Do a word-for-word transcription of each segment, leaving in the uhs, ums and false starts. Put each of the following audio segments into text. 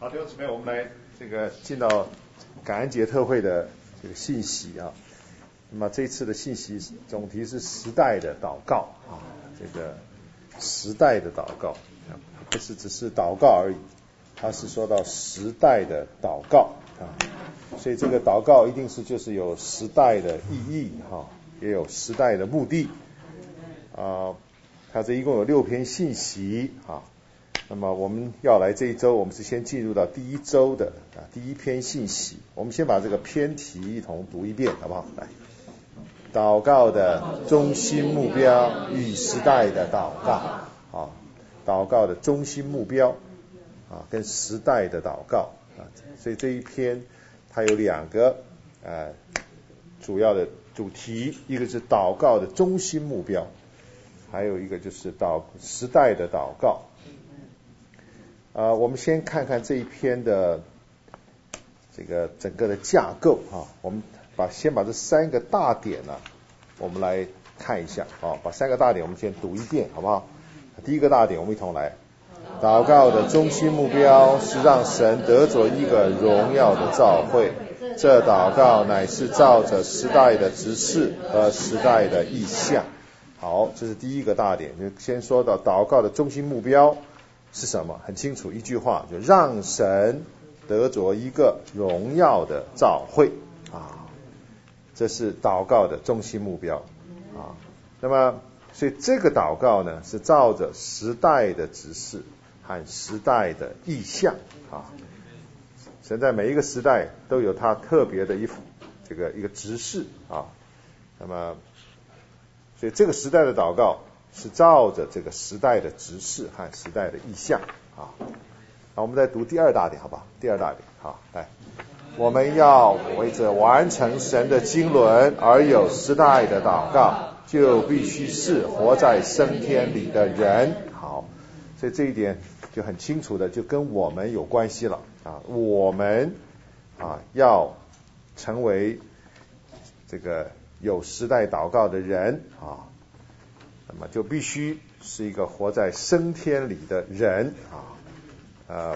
好，弟兄姊妹，我们来这个进到感恩节特会的这个信息啊。那么这次的信息总题是时代的祷告啊，这个时代的祷告不是只是祷告而已，它是说到时代的祷告啊，所以这个祷告一定是就是有时代的意义哈，也有时代的目的啊。它这一共有六篇信息啊。那么我们要来这一周，我们是先进入到第一周的啊第一篇信息。我们先把这个篇题一同读一遍，好不好？来，祷告的中心目标与时代的祷告啊，祷告的中心目标啊，跟时代的祷告啊，所以这一篇它有两个呃主要的主题，一个是祷告的中心目标，还有一个就是祷时代的祷告。啊，我们先看看这一篇的这个整个的架构啊，我们把先把这三个大点呢、啊，我们来看一下啊，把三个大点我们先读一遍，好不好？第一个大点，我们一同来，祷告的中心目标是让神得着一个荣耀的召会，这祷告乃是照着时代的指示和时代的意象。好，这是第一个大点，就先说到祷告的中心目标是什么？很清楚，一句话，就让神得着一个荣耀的召会啊，这是祷告的中心目标啊。那么，所以这个祷告呢，是照着时代的指示和时代的意象啊。神在每一个时代都有他特别的一这个一个指示啊。那么，所以这个时代的祷告是照着这个时代的指示和时代的意象啊。好，我们再读第二大点，好吧？第二大点，好，来，我们要为着完成神的经纶而有时代的祷告，就必须是活在升天里的人。好，所以这一点就很清楚的就跟我们有关系了啊。我们啊要成为这个有时代祷告的人啊。那么就必须是一个活在升天里的人啊，呃，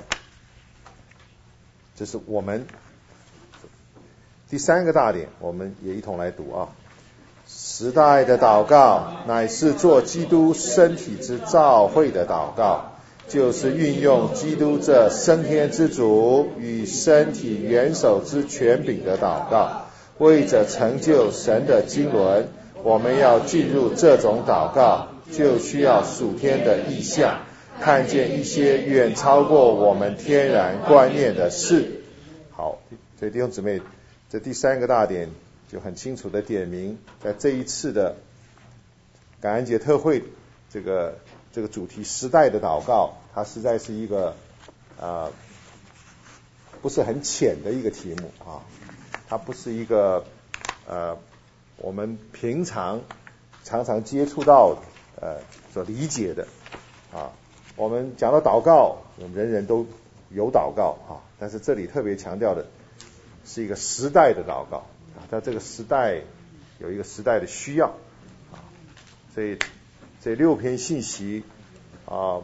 这是我们第三个大点，我们也一同来读啊。时代的祷告乃是做基督身体之召会的祷告，就是运用基督这升天之主与身体元首之权柄的祷告，为着成就神的经纶。我们要进入这种祷告，就需要属天的意象，看见一些远超过我们天然观念的事。好，所以弟兄姊妹，这第三个大点就很清楚的点明，在这一次的感恩节特会这个这个主题时代的祷告，它实在是一个呃不是很浅的一个题目啊，它不是一个呃。我们平常常常接触到呃所理解的啊，我们讲到祷告，我们人人都有祷告啊，但是这里特别强调的是一个时代的祷告啊，在这个时代有一个时代的需要啊，所以这六篇信息啊，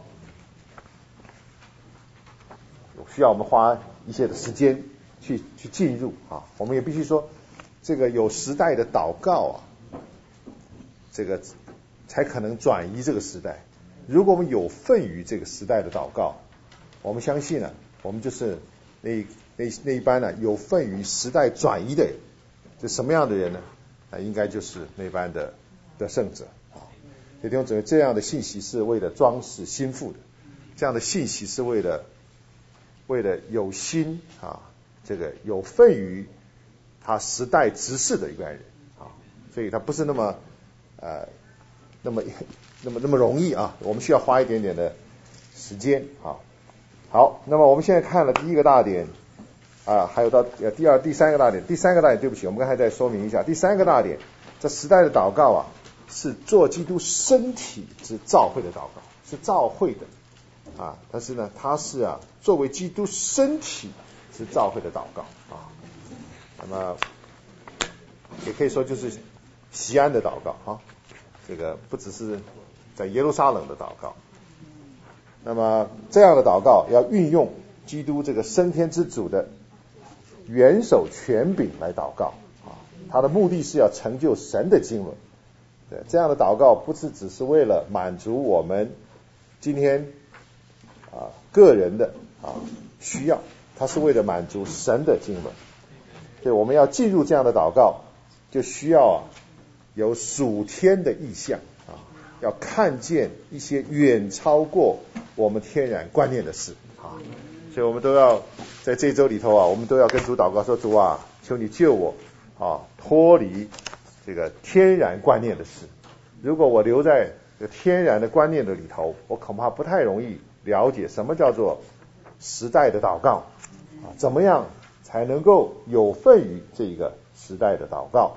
需要我们花一些的时间去去进入啊，我们也必须说。这个有时代的祷告啊，这个才可能转移这个时代。如果我们有份于这个时代的祷告，我们相信呢、啊，我们就是那那那一班呢、啊、有份于时代转移的人。就什么样的人呢？啊，应该就是那班的得胜者啊。弟兄姊妹，这样的信息是为了装饰心腹的，这样的信息是为了为了有心啊，这个有份于。他时代执事的一个人啊，所以他不是那么呃那么那么那么容易啊，我们需要花一点点的时间啊。好，那么我们现在看了第一个大点啊，还有到第二、第三个大点。第三个大点，对不起，我们刚才再说明一下，第三个大点，这时代的祷告啊，是做基督身体之召会的祷告，是召会的啊，但是呢，它是啊作为基督身体之召会的祷告啊。那么也可以说就是西安的祷告啊，这个不只是在耶路撒冷的祷告。那么这样的祷告要运用基督这个升天之主的元首权柄来祷告啊，他的目的是要成就神的经纶。对，这样的祷告不是只是为了满足我们今天啊个人的啊需要，它是为了满足神的经纶。所以我们要进入这样的祷告，就需要啊有属天的意象啊，要看见一些远超过我们天然观念的事啊。所以我们都要在这周里头啊，我们都要跟主祷告说，主啊，求你救我啊，脱离这个天然观念的事。如果我留在这个天然的观念的里头，我恐怕不太容易了解什么叫做时代的祷告啊，怎么样才能够有份于这个时代的祷告。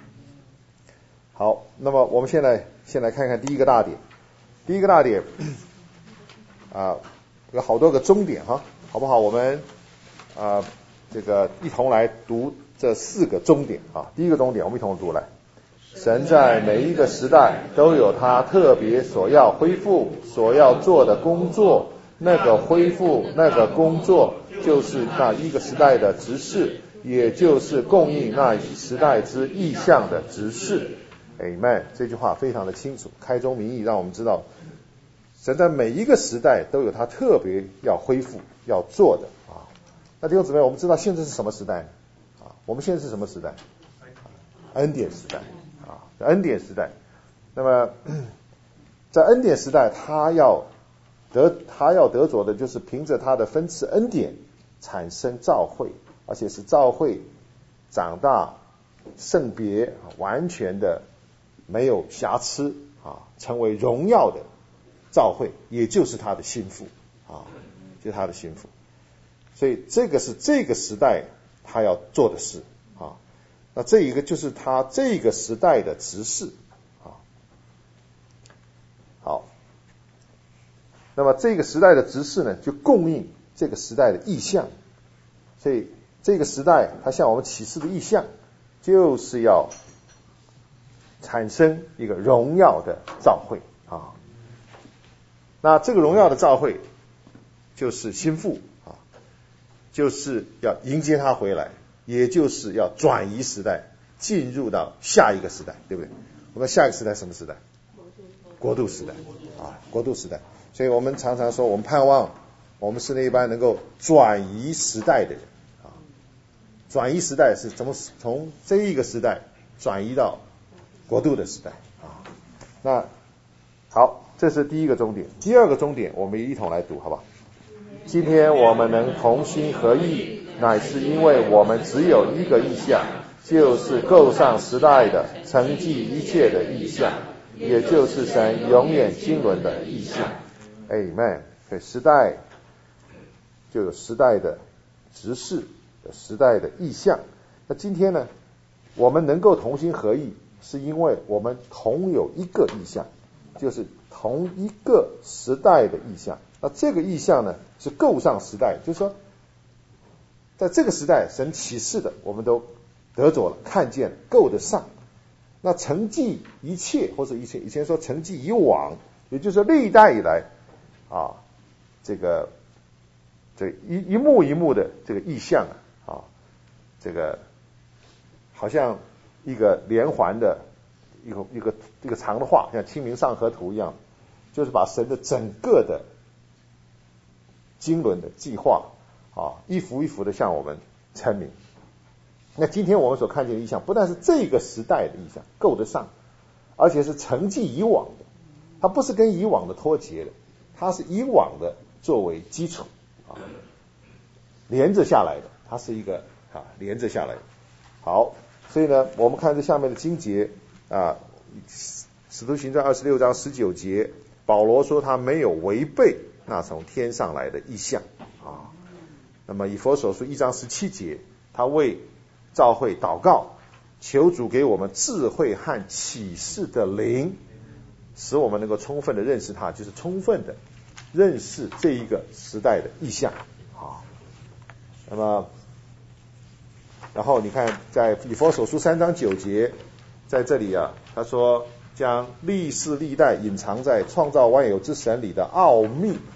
好，那么我们现在先来看看第一个大点。第一个大点啊，有好多个终点哈，好不好？我们啊这个一同来读这四个终点啊。第一个终点我们一同读来。神在每一个时代都有他特别所要恢复、所要做的工作，那个恢复、那个工作就是那一个时代的执事，也就是供应那一时代之意象的执事。Amen， 这句话非常的清楚，开宗明义让我们知道，神在每一个时代都有他特别要恢复、要做的啊。那弟兄姊妹，我们知道现在是什么时代啊？我们现在是什么时代？恩典时代。恩典时代，那么在恩典时代，他要得他要得着的就是凭着他的分赐恩典产生召会，而且是召会长大圣别，完全的没有瑕疵啊，成为荣耀的召会，也就是他的心腹啊，就是他的心腹。所以这个是这个时代他要做的事啊。那这一个就是他这个时代的执事啊。好，那么这个时代的执事呢，就供应这个时代的意象。所以这个时代它向我们启示的意象，就是要产生一个荣耀的召会啊。那这个荣耀的召会就是心腹啊，就是要迎接他回来。也就是要转移时代，进入到下一个时代，对不对？我们下一个时代什么时代？国度时代啊，国度时代。所以我们常常说，我们盼望我们是那一班能够转移时代的人啊。转移时代是怎么从这一个时代转移到国度的时代啊？那好，这是第一个终点。第二个终点，我们一同来读，好不好？今天我们能同心合意，乃是因为我们只有一个意象，就是够上时代的、承继一切的意象，也就是神永远经纶的意象。Amen。所以时代就有时代的执事，有时代的意象。那今天呢，我们能够同心合意，是因为我们同有一个意象，就是同一个时代的意象。那这个意象呢，是够上时代，就是说在这个时代神启示的我们都得着了，看见了，够得上。那承继一切，或者以前以前说承继以往，也就是说历代以来啊，这个这一一幕一幕的这个意象啊，这个好像一个连环的一个一个一个长的画，像清明上河图一样，就是把神的整个的经纶的计划啊，一幅一幅的向我们阐明。那今天我们所看见的意象，不但是这个时代的意象够得上，而且是承继以往的，它不是跟以往的脱节的，它是以往的作为基础啊，连着下来的，它是一个啊连着下来的。好，所以呢，我们看这下面的经节啊，使徒行传二十六章十九节，保罗说他没有违背那从天上来的意象啊。那么以弗所书一章十七节，他为召会祷告，求主给我们智慧和启示的灵，使我们能够充分的认识他，就是充分的认识这一个时代的意象啊。那么然后你看在以弗所书三章九节，在这里啊，他说将历世历代隐藏在创造万有之神里的奥秘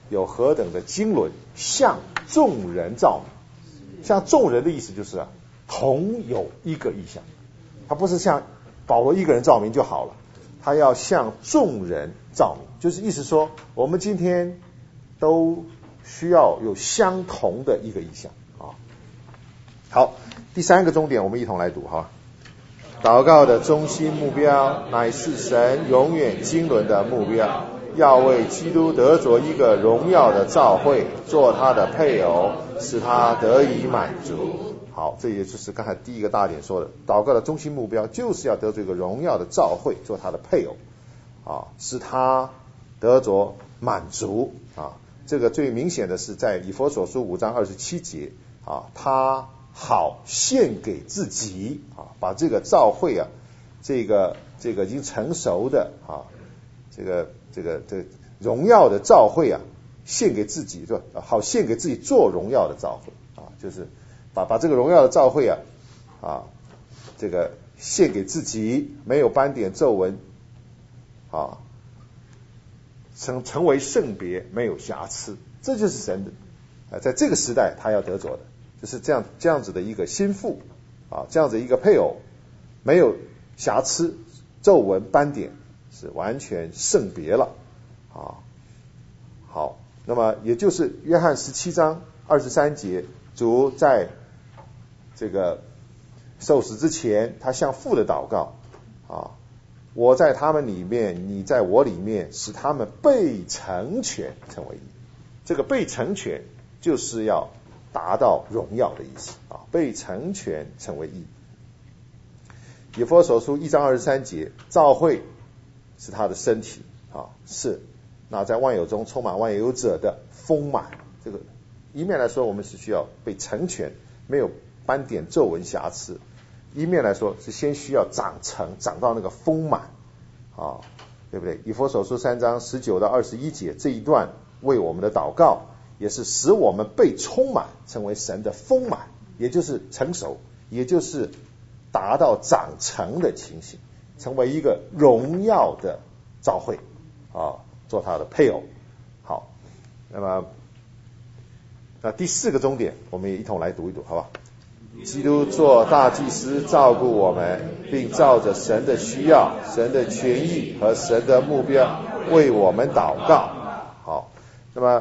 有何等的经纶，向众人照明。向众人的意思就是啊，同有一个意象，他不是向保罗一个人照明就好了，他要向众人照明，就是意思说我们今天都需要有相同的一个意象啊。好，第三个重点我们一同来读哈。祷告的中心目标乃是神永远经纶的目标，要为基督得着一个荣耀的召会，做他的配偶，使他得以满足。好，这也就是刚才第一个大点说的，祷告的中心目标就是要得着一个荣耀的召会，做他的配偶啊，使他得着满足啊。这个最明显的是在以弗所书五章二十七节啊，他好献给自己啊，把这个召会啊，这个这个已经成熟的啊，这个这个这个荣耀的召会啊，献给自己，是吧？好献给自己做荣耀的召会啊，就是把把这个荣耀的召会啊啊，这个献给自己，没有斑点皱纹啊，成成为圣别，没有瑕疵，这就是神的啊，在这个时代他要得着的。就是这样这样子的一个心腹啊，这样子一个配偶，没有瑕疵、皱纹、斑点，是完全圣别了啊。好，那么也就是约翰十七章二十三节，主在这个受死之前，他向父的祷告啊，我在他们里面，你在我里面，使他们被成全，成为一。这个被成全就是要达到荣耀的意思啊，被成全成为义。以弗所书一章二十三节，召会是他的身体啊，是那在万有中充满万有者的丰满。这个一面来说，我们是需要被成全，没有斑点、皱纹、瑕疵；一面来说，是先需要长成，长到那个丰满啊，对不对？以弗所书三章十九到二十一节这一段为我们的祷告，也是使我们被充满，成为神的丰满，也就是成熟，也就是达到长成的情形，成为一个荣耀的召会啊，做他的配偶。好，那么那第四个终点，我们也一同来读一读，好吧？基督做大祭司，照顾我们，并照着神的需要、神的权益和神的目标为我们祷告。好，那么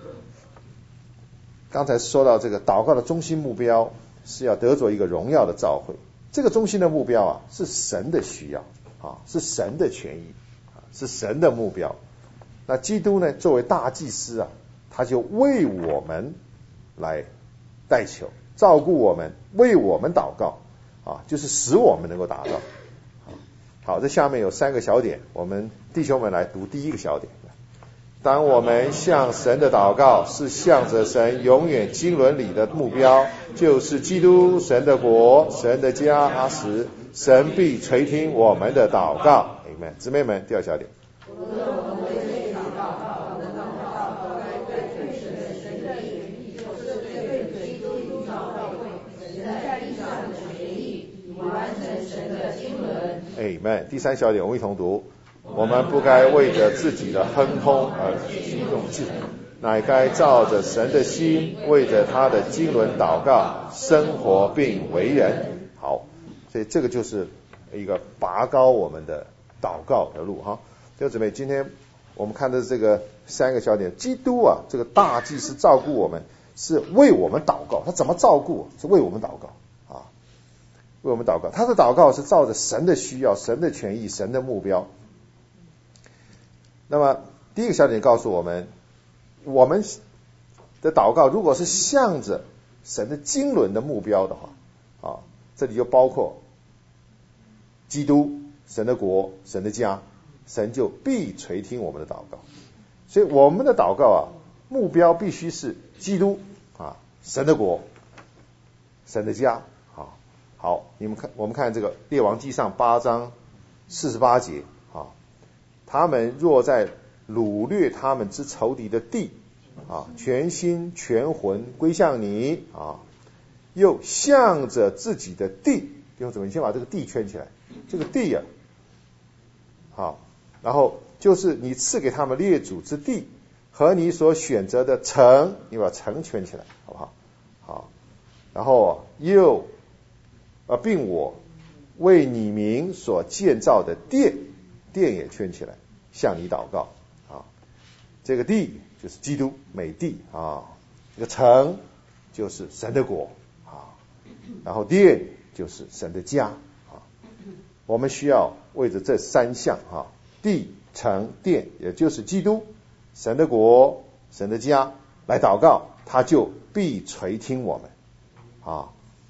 刚才说到这个祷告的中心目标是要得着一个荣耀的召会，这个中心的目标啊是神的需要啊，是神的权益啊，是神的目标。那基督呢，作为大祭司啊，他就为我们来代求，照顾我们，为我们祷告啊，就是使我们能够达到。好，这下面有三个小点，我们弟兄们来读第一个小点。当我们向神的祷告是向着神永远经纶里的目标，就是基督、神的国、神的家时，神必垂听我们的祷告。Amen。姊妹们，第二小点。Amen。第三小点，我们一同读。我们不该为着自己的亨通而激动志，乃该照着神的心，为着他的经纶祷告、生活并为人。好，所以这个就是一个拔高我们的祷告的路哈。弟兄姊妹，今天我们看的这个三个小点，基督啊，这个大祭司照顾我们，是为我们祷告。他怎么照顾？是为我们祷告啊，为我们祷告。他的祷告是照着神的需要、神的权益、神的目标。那么第一个小点告诉我们，我们的祷告如果是向着神的经纶的目标的话啊，这里就包括基督、神的国、神的家，神就必垂听我们的祷告。所以我们的祷告啊，目标必须是基督啊，神的国、神的家。好，好，你们看，我们看这个列王纪上八章四十八节啊。他们若在掳掠他们之仇敌的地啊，全心全魂归向你啊，又向着自己的地，弟兄姊妹，你先把这个地圈起来，这个地啊，好，然后就是你赐给他们列祖之地， 和你所选择的城，你把城圈起来，好不好？好，然后又啊，并我为你名所建造的殿，殿也圈起来，向你祷告啊。这个地就是基督美地啊，这个城就是神的国啊，然后殿就是神的家啊。我们需要为着这三项啊，地、城、殿，也就是基督、神的国、神的家来祷告，他就必垂听我们啊。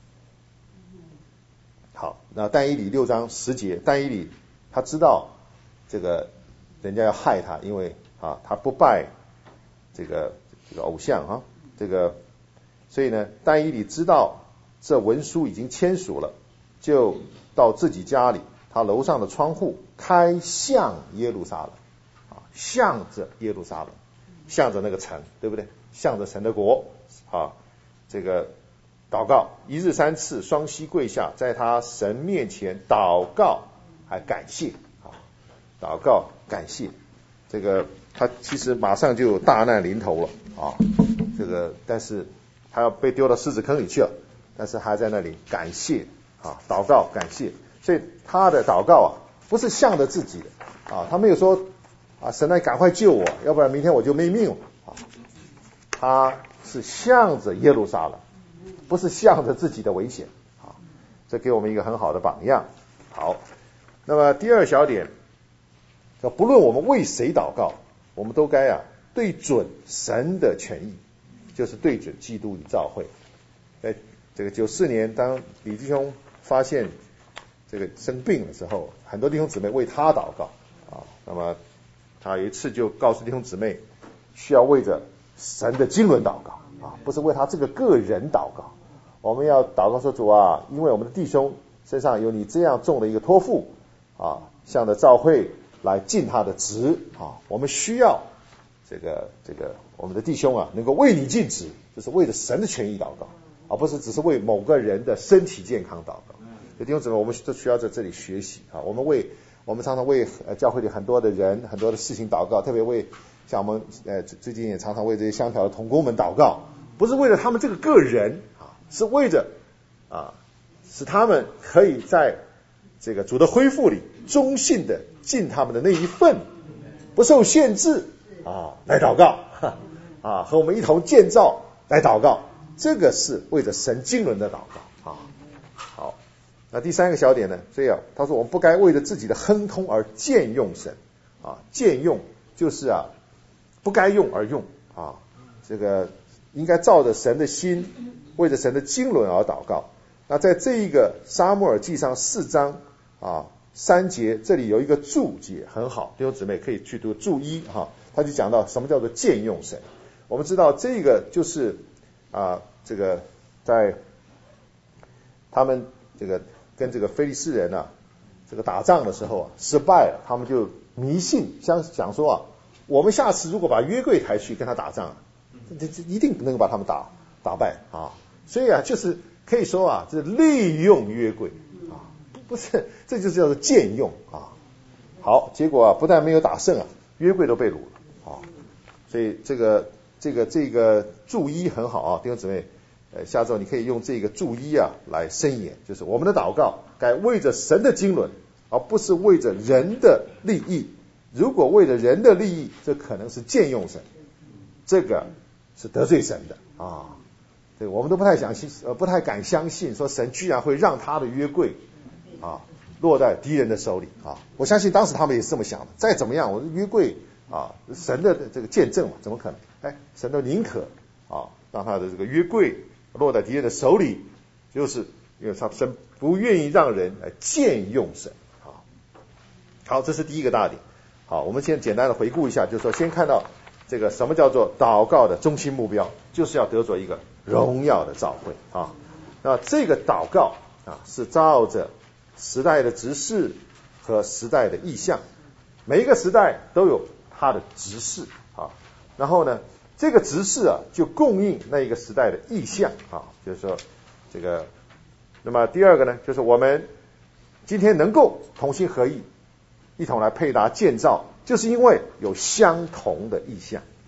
好，那但以理六章十节，但以理他知道这个人家要害他，因为啊他不拜这个这个偶像啊，这个所以呢，但以理知道这文书已经签署了，就到自己家里，他楼上的窗户开向耶路撒冷啊，向着耶路撒冷，向着那个城，对不对？向着神的国啊，这个祷告，一日三次，双膝跪下，在他神面前祷告，还感谢啊，祷告感谢。这个他其实马上就有大难临头了啊，这个但是他要被丢到狮子坑里去了，但是还在那里感谢啊，祷告感谢。所以他的祷告啊，不是向着自己的啊，他没有说啊，神啊，赶快救我，要不然明天我就没命了啊，他是向着耶路撒冷。不是向着自己的危险啊，这给我们一个很好的榜样。好，那么第二小点，不论我们为谁祷告，我们都该啊对准神的权益，就是对准基督与教会。在这个九四年，当李弟兄发现这个生病的时候，很多弟兄姊妹为他祷告啊。那么他有一次就告诉弟兄姊妹，需要为着神的经纶祷告啊，不是为他这个个人祷告。我们要祷告说，主啊，因为我们的弟兄身上有你这样重的一个托付啊，向着教会来尽他的职啊，我们需要这个这个我们的弟兄啊，能够为你尽职，就是为着神的权益祷告，而不是只是为某个人的身体健康祷告。弟兄姊妹，我们都需要在这里学习啊。我们为我们常常为呃教会里很多的人、很多的事情祷告，特别为像我们呃最近也常常为这些香调的同工们祷告，不是为了他们这个个人。是为着啊，使他们可以在这个主的恢复里忠信的尽他们的那一份，不受限制啊来祷告啊，和我们一同建造来祷告，这个是为着神经纶的祷告啊。好，那第三个小点呢，所以啊，他说我们不该为了自己的亨通而僭用神啊，僭用就是啊不该用而用啊，这个应该照着神的心。为着神的经纶而祷告。那在这一个撒母耳记上四章啊三节，这里有一个注解很好，弟兄姊妹可以去读注一哈，他就讲到什么叫做僭用神。我们知道这个就是啊这个在他们这个跟这个非利士人啊这个打仗的时候啊失败了，他们就迷信，想想说啊，我们下次如果把约柜抬去跟他打仗，这这一定能够把他们打打败啊。所以啊，就是可以说啊，这是利用约柜啊，不是，这就是叫做僭用啊。好，结果啊，不但没有打胜啊，约柜都被掳了啊。所以这个这个这个注一很好啊，弟兄姊妹，呃，下周你可以用这个注一啊来申言，就是我们的祷告该为着神的经纶，而不是为着人的利益。如果为了人的利益，这可能是僭用神，这个是得罪神的啊。对，我们都不太相信，呃，不太敢相信，说神居然会让他的约柜啊落在敌人的手里啊！我相信当时他们也是这么想的。再怎么样，我的约柜啊，神的这个见证嘛，怎么可能？哎，神都宁可啊让他的这个约柜落在敌人的手里，就是因为他神不愿意让人来僭用神啊。好，这是第一个大点。好，我们先简单的回顾一下，就是说，先看到这个什么叫做祷告的中心目标，就是要得着一个荣耀的召会啊。那这个祷告啊，是照着时代的执事和时代的意象，每一个时代都有它的执事啊。然后呢，这个执事啊，就供应那一个时代的意象啊。就是说，这个，那么第二个呢，就是我们今天能够同心合意，一同来配搭建造，就是因为有相同的意象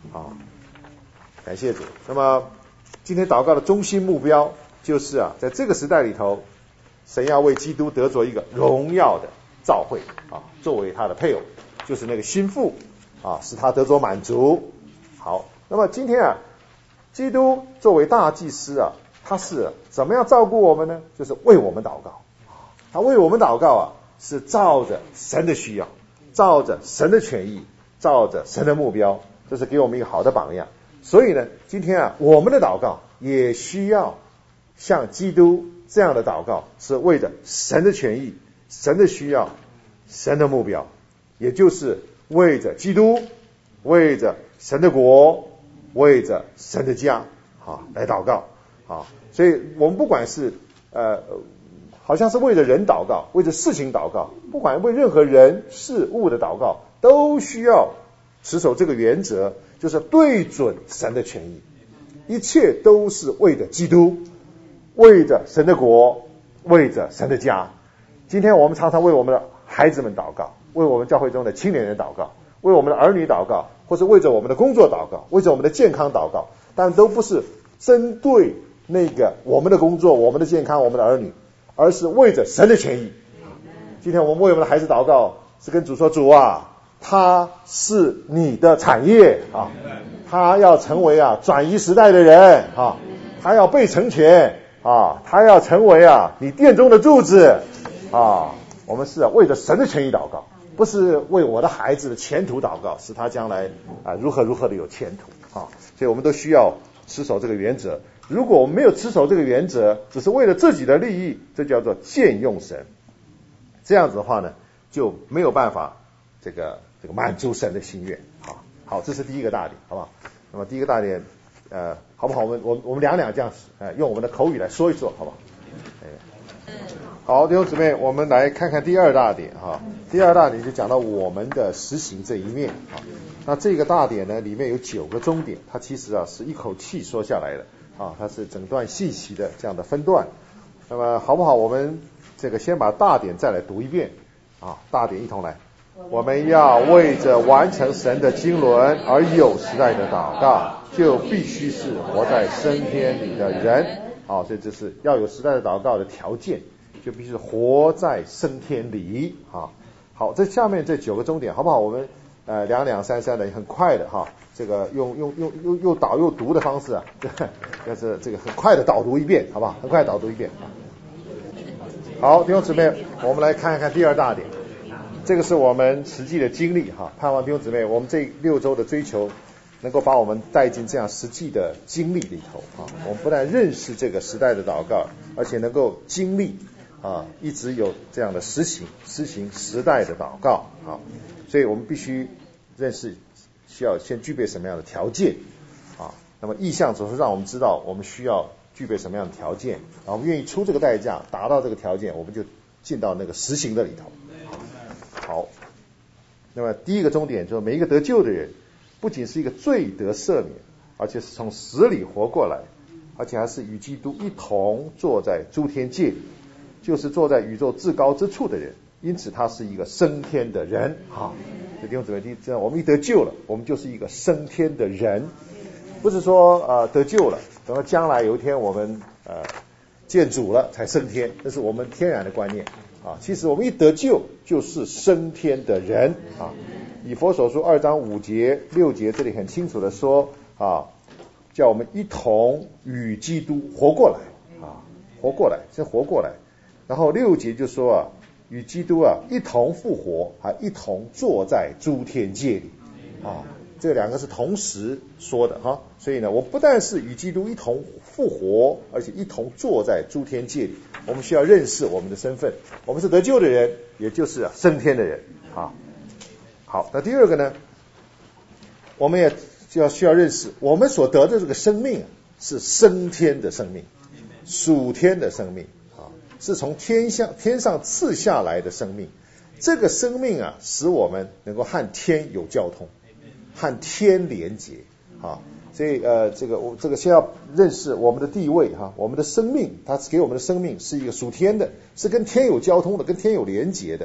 啊，感谢主。那么今天祷告的中心目标就是啊，在这个时代里头，神要为基督得着一个荣耀的召会啊，作为他的配偶，就是那个心腹啊，使他得着满足。好，那么今天啊，基督作为大祭司啊，他是怎么样照顾我们呢？就是为我们祷告。他为我们祷告啊，是照着神的需要，照着神的权益，照着神的目标，这是给我们一个好的榜样。所以呢，今天啊，我们的祷告也需要像基督这样的祷告，是为着神的权益、神的需要、神的目标，也就是为着基督、为着神的国、为着神的家啊来祷告啊。所以我们不管是呃。好像是为着人祷告，为着事情祷告，不管为任何人事物的祷告，都需要持守这个原则，就是对准神的权益，一切都是为着基督，为着神的国，为着神的家。今天我们常常为我们的孩子们祷告，为我们教会中的青年人祷告，为我们的儿女祷告，或是为着我们的工作祷告，为着我们的健康祷告，但都不是针对那个我们的工作、我们的健康、我们的儿女，而是为着神的权益。今天我们为我们的孩子祷告，是跟主说，主啊，他是你的产业啊，他要成为啊转移时代的人啊，他要被成全啊，他要成为啊你殿中的柱子啊。我们是啊为着神的权益祷告，不是为我的孩子的前途祷告，使他将来啊如何如何的有前途啊。所以我们都需要持守这个原则。如果我们没有持守这个原则，只是为了自己的利益，这叫做僭用神。这样子的话呢，就没有办法这个这个满足神的心愿。好，好，这是第一个大点，好不好？那么第一个大点，呃，好不好？我们我们我们两两这样，呃，用我们的口语来说一说，好不好？哎，好，弟兄姊妹，我们来看看第二大点哈。第二大点就讲到我们的实行这一面啊。那这个大点呢，里面有九个终点，它其实啊是一口气说下来的。啊，它是整段信息的这样的分段。那么好不好？我们这个先把大点再来读一遍啊，大点一同来。我们要为着完成神的经纶而有时代的祷告，就必须是活在升天里的人啊，所以这是要有时代的祷告的条件，就必须是活在升天里啊。好，这下面这九个终点好不好？我们呃两两三三的很快的哈。这个用用用又又导又读的方式啊，但是这个很快的导读一遍，好不好？很快导读一遍。好，弟兄姊妹，我们来看一看第二大点，这个是我们实际的经历哈。盼望弟兄姊妹，我们这六周的追求，能够把我们带进这样实际的经历里头啊。我们不但认识这个时代的祷告，而且能够经历啊，一直有这样的实行实行时代的祷告啊。所以我们必须认识。需要先具备什么样的条件啊？那么意象总是让我们知道我们需要具备什么样的条件，然后我们愿意出这个代价，达到这个条件，我们就进到那个实行的里头。好，那么第一个终点就是每一个得救的人，不仅是一个罪得赦免，而且是从死里活过来，而且还是与基督一同坐在诸天界里，就是坐在宇宙至高之处的人。因此他是一个升天的人啊。弟兄姊妹，第这样我们一得救了，我们就是一个升天的人，不是说呃得救了，等到将来有一天我们呃见主了才升天，这是我们天然的观念啊。其实我们一得救就是升天的人啊。以弗所书二章五节六节这里很清楚的说啊，叫我们一同与基督活过来啊，活过来，先活过来。然后六节就说啊，与基督啊一同复活，还一同坐在诸天界里啊，这两个是同时说的哈。所以呢，我不但是与基督一同复活，而且一同坐在诸天界里。我们需要认识我们的身份，我们是得救的人，也就是啊升天的人啊。好，那第二个呢，我们也就要需要认识，我们所得的这个生命是升天的生命，属天的生命。是从天下天上赐下来的生命，这个生命啊，使我们能够和天有交通，和天连结啊。所以呃，这个我这个先要认识我们的地位哈、啊，我们的生命，它给我们的生命是一个属天的，是跟天有交通的，跟天有连结的。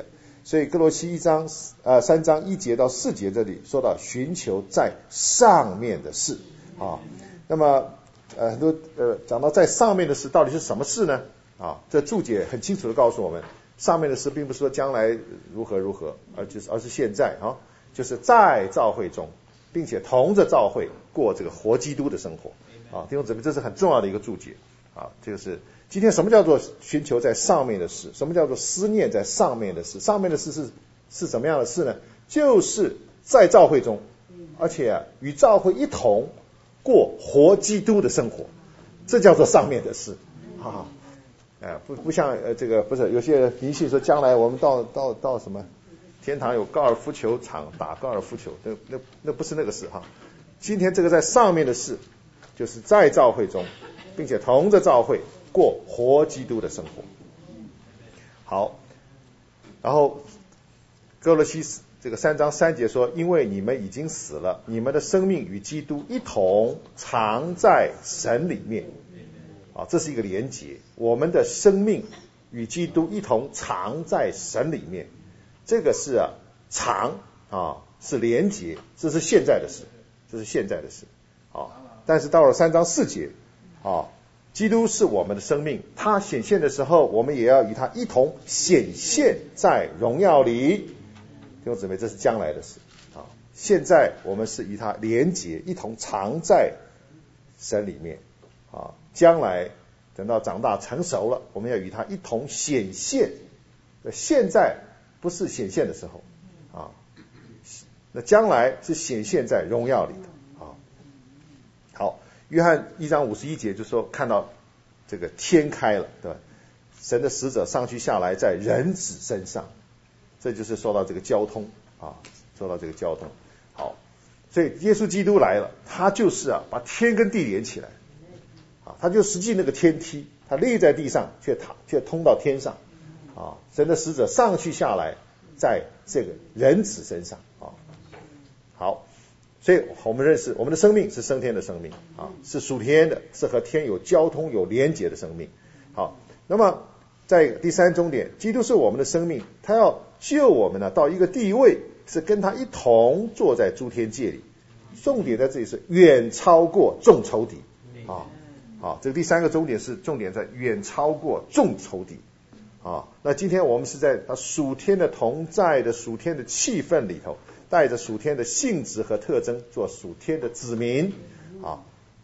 所以哥罗西一章呃三章一节到四节这里说到寻求在上面的事啊。那么呃很多呃讲到在上面的事到底是什么事呢？啊，这注解很清楚的告诉我们，上面的事并不是说将来如何如何，而就是而是现在啊，就是在教会中，并且同着教会过这个活基督的生活啊。弟兄姊妹，这是很重要的一个注解啊。这个是今天什么叫做寻求在上面的事？什么叫做思念在上面的事？上面的事是是什么样的事呢？就是在教会中，而且、啊、与教会一同过活基督的生活，这叫做上面的事啊。呃、不不像呃这个不是有些迷信说将来我们到到到什么天堂有高尔夫球场打高尔夫球，那那那不是那个事哈。今天这个在上面的事，就是在教会中，并且同着教会过活基督的生活。好，然后哥罗西这个三章三节说，因为你们已经死了，你们的生命与基督一同藏在神里面。啊，这是一个连结，我们的生命与基督一同藏在神里面，这个是啊藏啊是连结，这是现在的事，这是现在的事啊。但是到了三章四节啊，基督是我们的生命，他显现的时候，我们也要与他一同显现在荣耀里。弟兄姊妹，这是将来的事啊。现在我们是与他连结，一同藏在神里面啊。将来等到长大成熟了，我们要与他一同显现。现在不是显现的时候啊，那将来是显现在荣耀里的啊。好，约翰一章五十一节就说看到这个天开了，对吧？神的使者上去下来在人子身上，这就是说到这个交通啊，说到这个交通。好，所以耶稣基督来了，他就是啊把天跟地连起来。他就实际那个天梯，他立在地上，却塔却通到天上啊！神的使者上去下来，在这个人子身上啊。好，所以我们认识我们的生命是升天的生命啊，是属天的，是和天有交通有连结的生命。好，那么在第三终点，基督是我们的生命，他要救我们呢到一个地位，是跟他一同坐在诸天界里。重点在这里是远超过众仇敌啊。好，这个第三个重点是重点在远超过众仇敌啊。那今天我们是在他属天的同在的属天的气氛里头，带着属天的性质和特征，做属天的子民啊。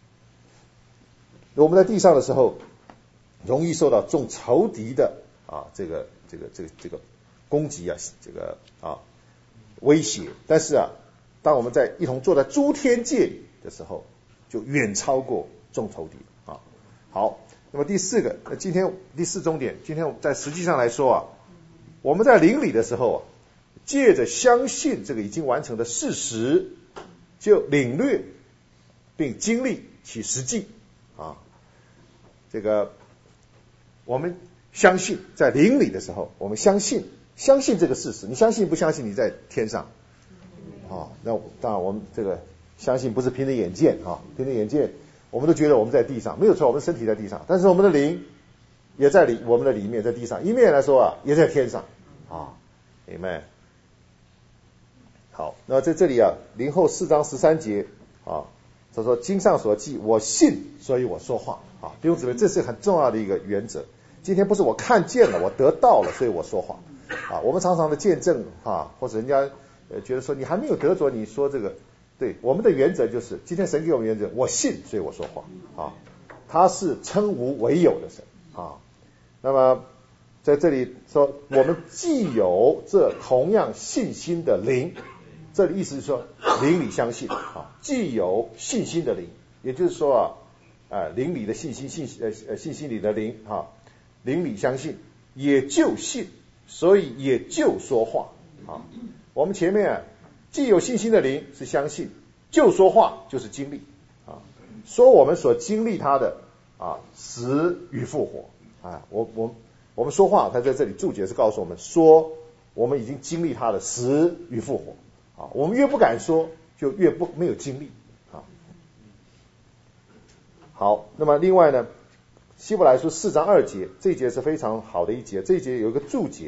我们在地上的时候，容易受到众仇敌的啊这个这个这个这个攻击啊，这个啊威胁。但是啊，当我们在一同坐在诸天界里的时候，就远超过众仇敌。好，那么第四个，今天第四重点，今天在实际上来说啊，我们在灵里的时候啊，借着相信这个已经完成的事实，就领略并经历其实际啊。这个我们相信在灵里的时候，我们相信相信这个事实，你相信不相信你在天上啊？那当然我们这个相信不是凭着眼见啊，凭着眼见。我们都觉得我们在地上，没有错，我们身体在地上，但是我们的灵也在里，我们的里面在地上，一面来说啊，也在天上啊，明白？好，那在这里啊，林后四章十三节啊，他说经上所记，我信，所以我说话啊。弟兄姊妹，这是很重要的一个原则。今天不是我看见了，我得到了，所以我说话啊。我们常常的见证啊，或者人家呃觉得说你还没有得着，你说这个。对，我们的原则就是，今天神给我们原则，我信，所以我说话啊。他是称无为有的神啊。那么在这里说，我们既有这同样信心的灵，这里意思是说，灵里相信啊，既有信心的灵，也就是说啊，呃，灵里的信心，信呃呃信心里的灵啊，灵里相信，也就信，所以也就说话啊。我们前面啊。既有信心的灵是相信，就说话就是经历啊，说我们所经历他的啊死与复活啊，我我我们说话，他在这里注解是告诉我们说我们已经经历他的死与复活啊，我们越不敢说，就越不没有经历啊。好，那么另外呢，希伯来书四章二节，这一节是非常好的一节，这一节有一个注解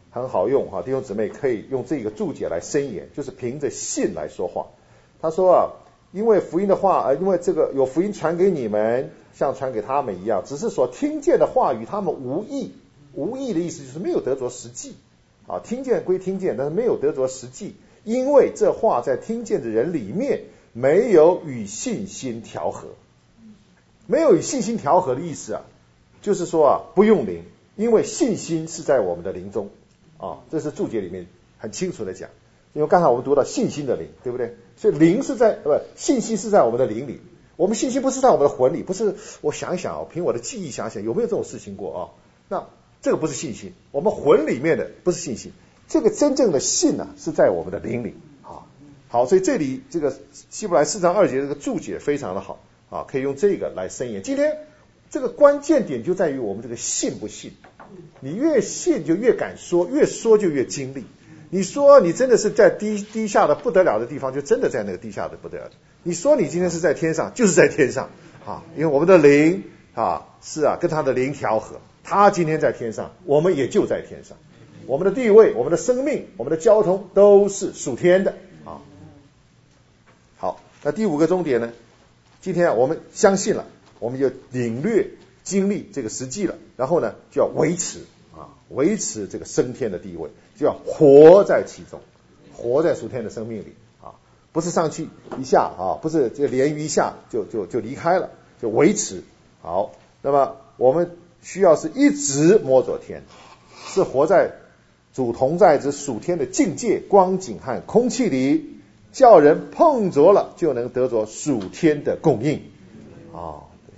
很好用哈，弟兄姊妹可以用这个注解来申言，就是凭着信来说话。他说啊，因为福音的话，呃，因为这个有福音传给你们，像传给他们一样，只是所听见的话与他们无益。无益的意思就是没有得着实际啊，听见归听见，但是没有得着实际，因为这话在听见的人里面没有与信心调和。没有与信心调和的意思啊，就是说啊，不用灵，因为信心是在我们的灵中啊，这是注解里面很清楚的讲。因为刚才我们读到信心的灵，对不对？所以灵是在不信心是在我们的灵里，我们信心不是在我们的魂里，不是我想一想，凭我的记忆想想有没有这种事情过啊？那这个不是信心，我们魂里面的不是信心，这个真正的信呢、啊、是在我们的灵里啊。好，所以这里这个希伯来四章二节这个注解非常的好啊，可以用这个来申言。今天这个关键点就在于我们这个信不信，你越信就越敢说，越说就越经历。你说你真的是在低低下的不得了的地方，就真的在那个低下的不得了。你说你今天是在天上，就是在天上啊，因为我们的灵啊是啊跟他的灵调和，他今天在天上，我们也就在天上。我们的地位、我们的生命、我们的交通都是属天的啊。好，那第五个重点呢？今天啊，我们相信了，我们就领略经历这个实际了，然后呢，就要维持啊，维持这个升天的地位，就要活在其中，活在属天的生命里啊，不是上去一下啊，不是这个连于一下就就就离开了，就维持。好，那么我们需要是一直摸着天，是活在主同在之属天的境界、光景和空气里。叫人碰着了就能得着属天的供应啊！对，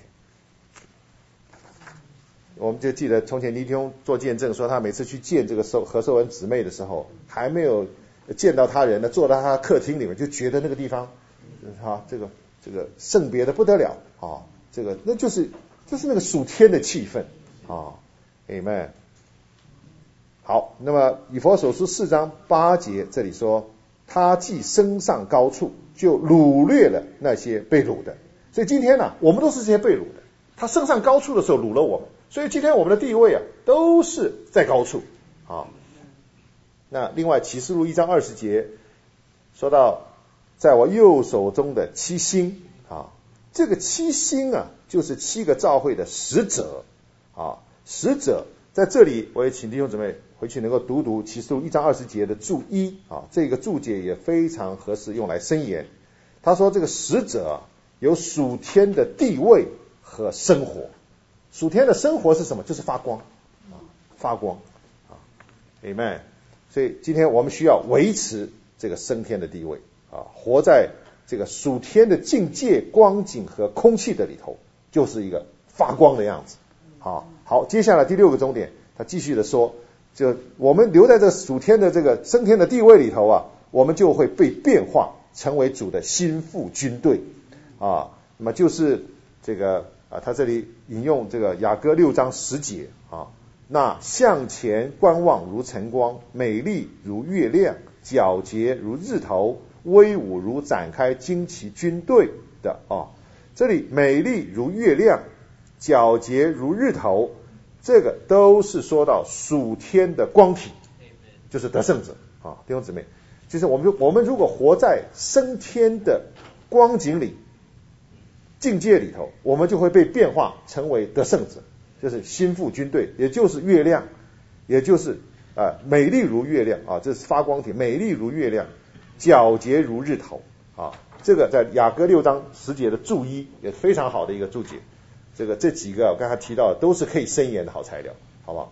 我们就记得从前尼弟兄做见证说，他每次去见这个何寿文姊妹的时候，还没有见到他人呢，坐在他客厅里面，就觉得那个地方啊，这个这个圣别的不得了啊！这个那就是就是那个属天的气氛啊 ，Amen。好，那么以弗所书四章八节这里说，他既升上高处，就掳掠了那些被掳的。所以今天呢、啊，我们都是这些被掳的。他升上高处的时候掳了我们，所以今天我们的地位啊，都是在高处啊。那另外启示录一章二十节说到，在我右手中的七星啊，这个七星啊，就是七个教会的使者啊，使者在这里，我也请弟兄姊妹回去能够读读启示录一章二十节的注一啊，这个注解也非常合适用来申言。他说这个使者、啊、有属天的地位和生活，属天的生活是什么？就是发光啊，发光啊 ，Amen。所以今天我们需要维持这个升天的地位啊，活在这个属天的境界、光景和空气的里头，就是一个发光的样子。好，好，接下来第六个重点，他继续的说。就我们留在这属天的这个升天的地位里头啊，我们就会被变化成为主的心腹军队啊。那么就是这个啊，他这里引用这个雅歌六章十节啊，那向前观望如晨光，美丽如月亮，皎洁如日头，威武如展开旌旗军队的啊。这里美丽如月亮，皎洁如日头。这个都是说到属天的光体，就是得胜者啊，弟兄姊妹，就是我们我们如果活在升天的光景里、境界里头，我们就会被变化成为得胜者，就是心腹军队，也就是月亮，也就是啊、呃、美丽如月亮啊，这是发光体，美丽如月亮，皎洁如日头啊，这个在雅歌六章十节的注一也非常好的一个注解。这个这几个我刚才提到的都是可以申言的好材料，好不好？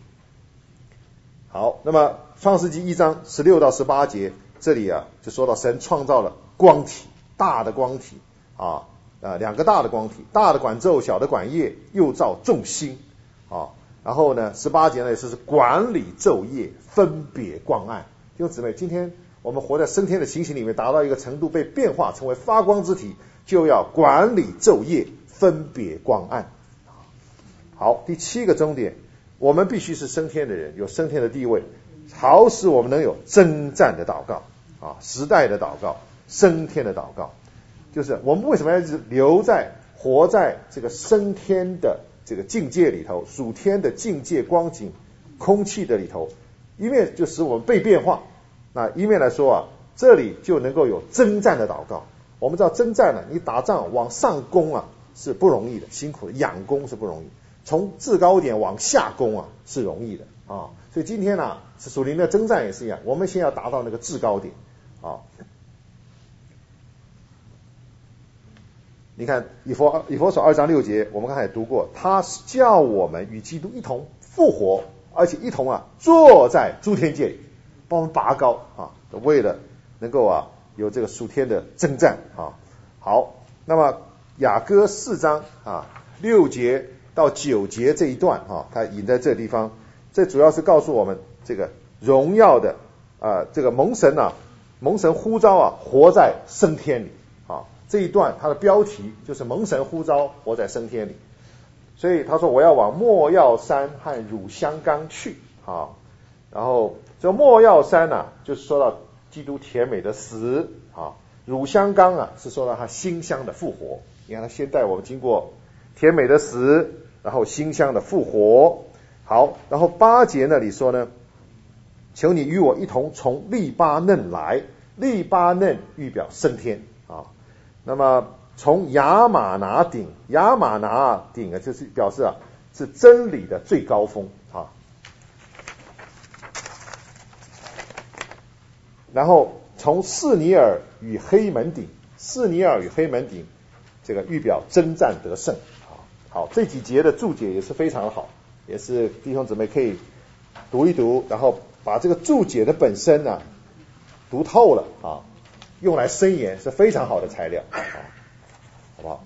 好，那么创世纪一章十六到十八节，这里啊就说到神创造了光体，大的光体啊啊两个大的光体，大的管昼，小的管夜，又造众星啊。然后呢，十八节呢是管理昼夜，分别光暗。弟兄姊妹，今天我们活在升天的情形里面，达到一个程度，被变化成为发光之体，就要管理昼夜，分别光暗。好，第七个终点，我们必须是升天的人，有升天的地位，好使我们能有征战的祷告啊，时代的祷告，升天的祷告。就是我们为什么要一直留在活在这个升天的这个境界里头，属天的境界光景空气的里头， 一面就使我们被变化，那一面来说啊，这里就能够有征战的祷告。我们知道征战呢，你打仗往上攻啊是不容易的，辛苦的，仰攻是不容易，从制高点往下攻啊是容易的啊。所以今天呢，属灵的征战也是一样，我们先要达到那个制高点啊。你看以弗以弗所二章六节，我们刚才也读过，他是叫我们与基督一同复活，而且一同啊坐在诸天界里，帮我们拔高啊，为了能够啊有这个属天的征战啊。好，那么雅歌四章啊六节到九节这一段啊，它引在这地方，这主要是告诉我们这个荣耀的啊这个蒙神啊蒙神呼召啊活在升天里啊。这一段它的标题就是蒙神呼召活在升天里，所以他说我要往莫药山和乳香冈去啊。然后这莫药山啊就是说到基督甜美的死啊，乳香冈啊是说到他馨香的复活。你看他先带我们经过甜美的死，然后馨香的复活。好，然后八节那里说呢，求你与我一同从利巴嫩来，利巴嫩预表升天啊。那么从亚玛拿顶，亚玛拿顶啊，就是表示啊是真理的最高峰啊。然后从士尼尔与黑门顶，士尼尔与黑门顶，这个预表征战得胜啊。好，这几节的注解也是非常的好，也是弟兄姊妹可以读一读，然后把这个注解的本身呢、啊、读透了啊。用来申言是非常好的材料啊，好不好？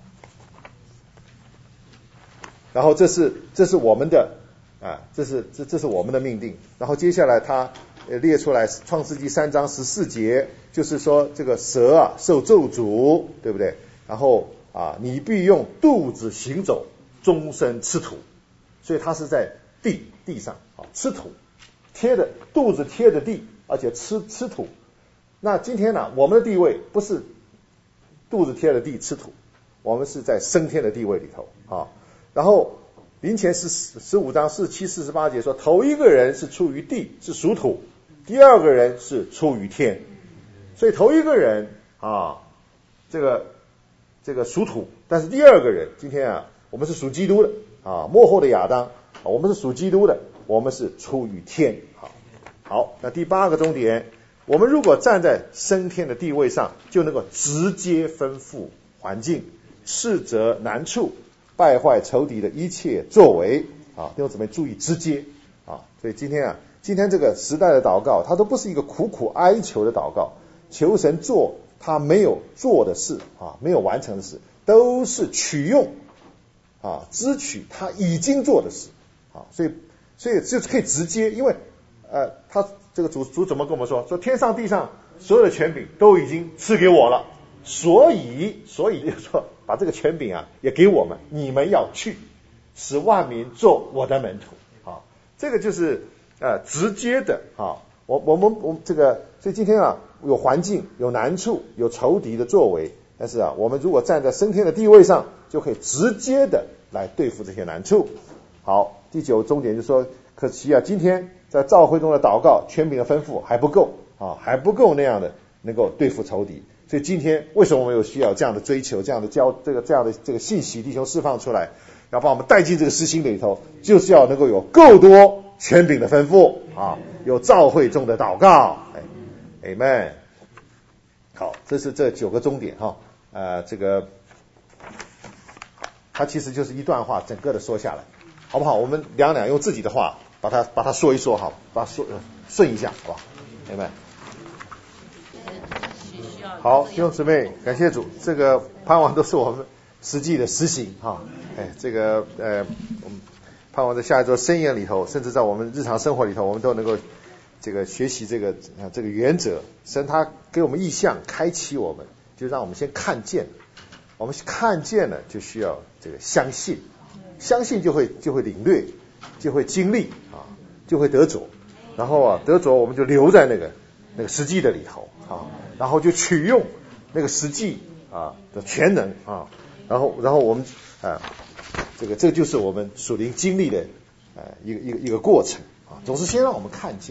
然后这是这是我们的啊，这是这这是我们的命定。然后接下来他列出来创世纪三章十四节，就是说这个蛇啊受咒诅，对不对？然后啊你必用肚子行走，终身吃土。所以他是在地地上啊吃土，贴的肚子贴着地，而且吃吃土。那今天呢，我们的地位不是肚子贴着地吃土，我们是在升天的地位里头啊。然后林前十十五章四七四十八节说，头一个人是出于地，是属土；第二个人是出于天。所以头一个人啊，这个这个属土，但是第二个人，今天啊，我们是属基督的啊，末后的亚当，啊、我们是属基督的，我们是出于天。好，好，那第八个重点。我们如果站在升天的地位上，就能够直接吩咐环境，斥责难处，败坏仇敌的一切作为啊！弟兄姊妹注意直接啊！所以今天啊，今天这个时代的祷告，它都不是一个苦苦哀求的祷告，求神做他没有做的事啊，没有完成的事，都是取用啊，支取他已经做的事啊！所以，所以就是可以直接，因为呃，他。这个主主怎么跟我们说？说天上地上所有的权柄都已经赐给我了，所以所以就说把这个权柄啊也给我们，你们要去，使万民做我的门徒啊。这个就是呃直接的啊。我我们我们这个，所以今天啊有环境有难处有仇敌的作为，但是啊我们如果站在升天的地位上，就可以直接的来对付这些难处。好，第九重点就是说，可惜啊今天。在教会中的祷告权柄的吩咐还不够啊，还不够那样的能够对付仇敌。所以今天为什么我们有需要这样的追求，这样的教这个这样的这个信息，弟兄释放出来，要把我们带进这个施行里头，就是要能够有够多权柄的吩咐啊，有教会中的祷告。哎 ，Amen。好，这是这九个终点哈，呃，这个它其实就是一段话整个的说下来，好不好？我们两两用自己的话。把它把它说一说好，把它说顺一下，好吧？明白？好，弟兄姊妹，感谢主，这个盼望都是我们实际的实行哈。哎，这个呃，我们盼望在下一周申言里头，甚至在我们日常生活里头，我们都能够这个学习这个啊这个原则。神他给我们意象，开启我们，就让我们先看见，我们看见了就需要这个相信，相信就会就会领略。就会经历啊，就会得着，然后啊得着我们就留在那个那个实际的里头啊，然后就取用那个实际啊的全能啊，然后然后我们啊这个这个就是我们属灵经历的呃一个一个一个过程啊，总是先让我们看见，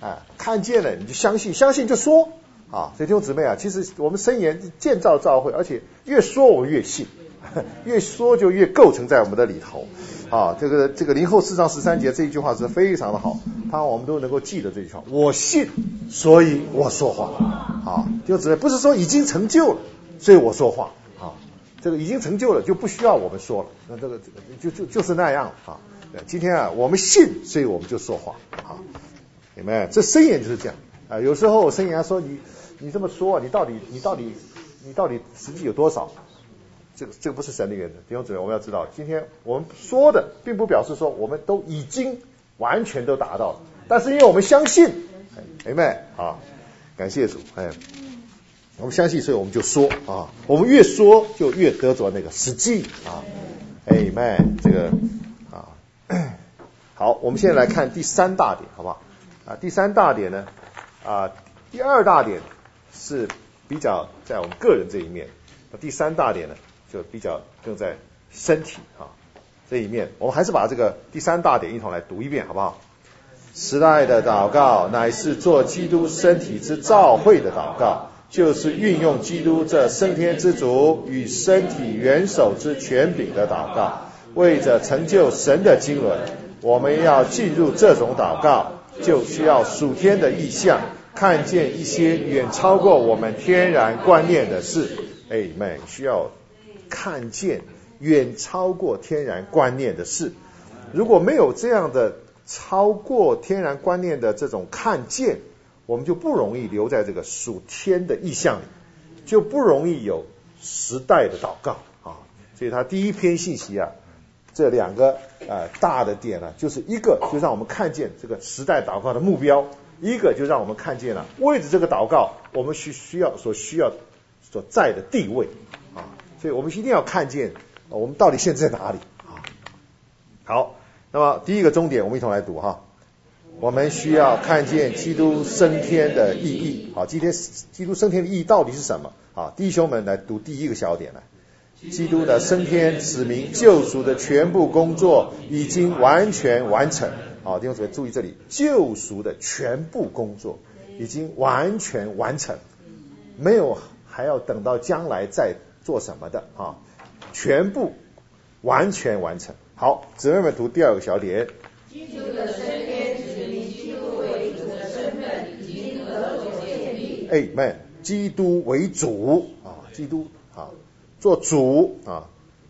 啊，看见了你就相信，相信就说啊。所以弟兄姊妹啊，其实我们箴言建造教会，而且越说我们越信，越说就越构成在我们的里头啊。这个这个林后四章十三节这一句话是非常的好，他我们都能够记得这句话。我信，所以我说话啊。弟兄姊妹，不是说已经成就了，所以我说话啊。这个已经成就了就不需要我们说了，那这个这个就就就是那样啊。今天啊，我们信，所以我们就说话啊。有没有？这箴言就是这样啊。有时候箴言说你你这么说，你到底你到底你到底实际有多少？这个这个不是神的原则。弟兄姊妹，我们要知道，今天我们说的，并不表示说我们都已经完全都达到了，但是因为我们相信，有没有啊？感谢主，哎。我们相信，所以我们就说啊，我们越说就越得着那个实际啊。Amen， 这个啊，好，我们现在来看第三大点，好不好？啊，第三大点呢，啊，第二大点是比较在我们个人这一面，那第三大点呢，就比较更在身体啊这一面。我们还是把这个第三大点一同来读一遍，好不好？时代的祷告乃是做基督身体之召会的祷告。就是运用基督这升天之主与身体元首之权柄的祷告，为着成就神的经纶，我们要进入这种祷告，就需要属天的意象，看见一些远超过我们天然观念的事。Amen，需要看见远超过天然观念的事。如果没有这样的超过天然观念的这种看见，我们就不容易留在这个属天的意象里，就不容易有时代的祷告啊。所以他第一篇信息啊，这两个呃大的点呢，就是一个就让我们看见这个时代祷告的目标，一个就让我们看见了为着这个祷告我们需需要所需要所在的地位啊。所以我们一定要看见我们到底现在在哪里啊。好，那么第一个终点我们一同来读哈。我们需要看见基督升天的意义。好，今天基督升天的意义到底是什么？好，弟兄们来读第一个小点来。基督的升天指明救赎的全部工作已经完全完成。好，弟兄姊妹注意这里，救赎的全部工作已经完全完成，没有还要等到将来再做什么的啊，全部完全完成。好，姊妹们读第二个小点。 基督的升天指明基督为主的身份已经得着建立。 Amen， 基督为主啊，基督啊做主啊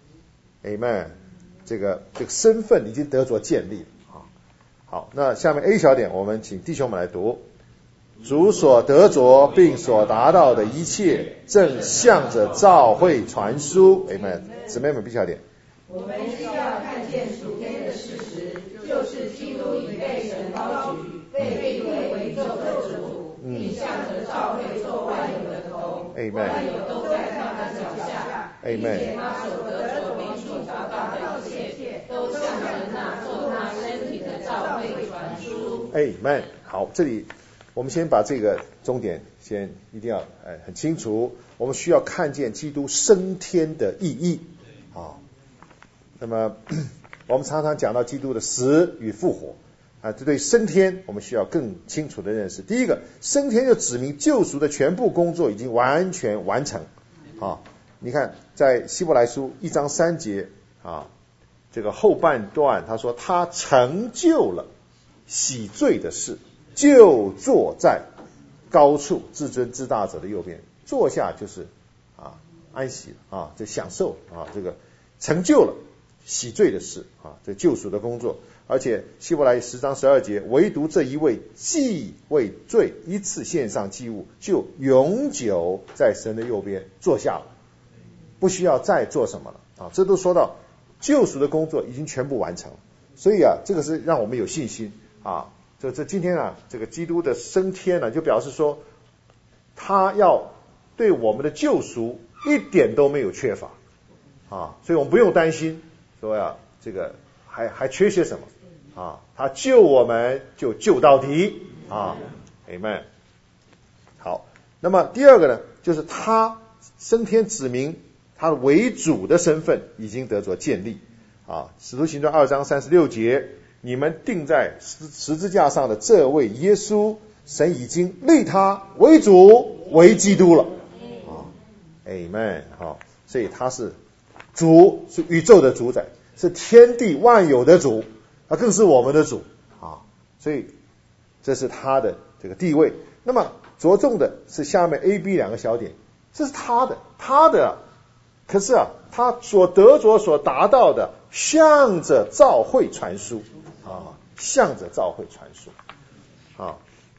，Amen， 这个这个身份已经得着建立啊。好，那下面 A 小点，我们请弟兄们来读。主所得着并所达到的一切，正向着召会传输。Amen， 姊妹们 B 小点。 我们需要看见属天的事实，就是基督已被神高举，被立为宇宙的主，并向着召会做万有的头，万有都在他的脚下，并且他所得着并所达到的一切，都向着那做他身体的召会传输。 Amen。好，这里我们先把这个终点先一定要哎很清楚，我们需要看见基督升天的意义啊。那么我们常常讲到基督的死与复活啊，这对升天我们需要更清楚的认识。第一个，升天就指明救赎的全部工作已经完全完成啊。你看在希伯来书一章三节啊，这个后半段他说他成就了洗罪的事，就坐在高处至尊至大者的右边，坐下就是啊安息啊，就享受啊，这个成就了洗罪的事啊，这救赎的工作。而且希伯来十章十二节，唯独这一位既为罪一次献上祭物，就永久在神的右边坐下了，不需要再做什么了啊。这都说到救赎的工作已经全部完成了，所以啊，这个是让我们有信心啊。这这今天啊，这个基督的升天呢、啊，就表示说他要对我们的救赎一点都没有缺乏啊，所以我们不用担心说呀、啊，这个还还缺些什么啊？他救我们就救到底啊 ，Amen。好，那么第二个呢，就是他升天指明他为主的身份已经得着建立啊。使徒行传二章三十六节， 你们钉在十十字架上的这位耶稣，神已经立他为主为基督了。啊 Amen。 好，所以他是主，是宇宙的主宰，是天地万有的主，他更是我们的主啊。所以这是他的这个地位。那么着重的是下面 A B 两个小点，这是他的他的可是啊，他所得着所达到的，向着教会传输啊，向着教会传输啊，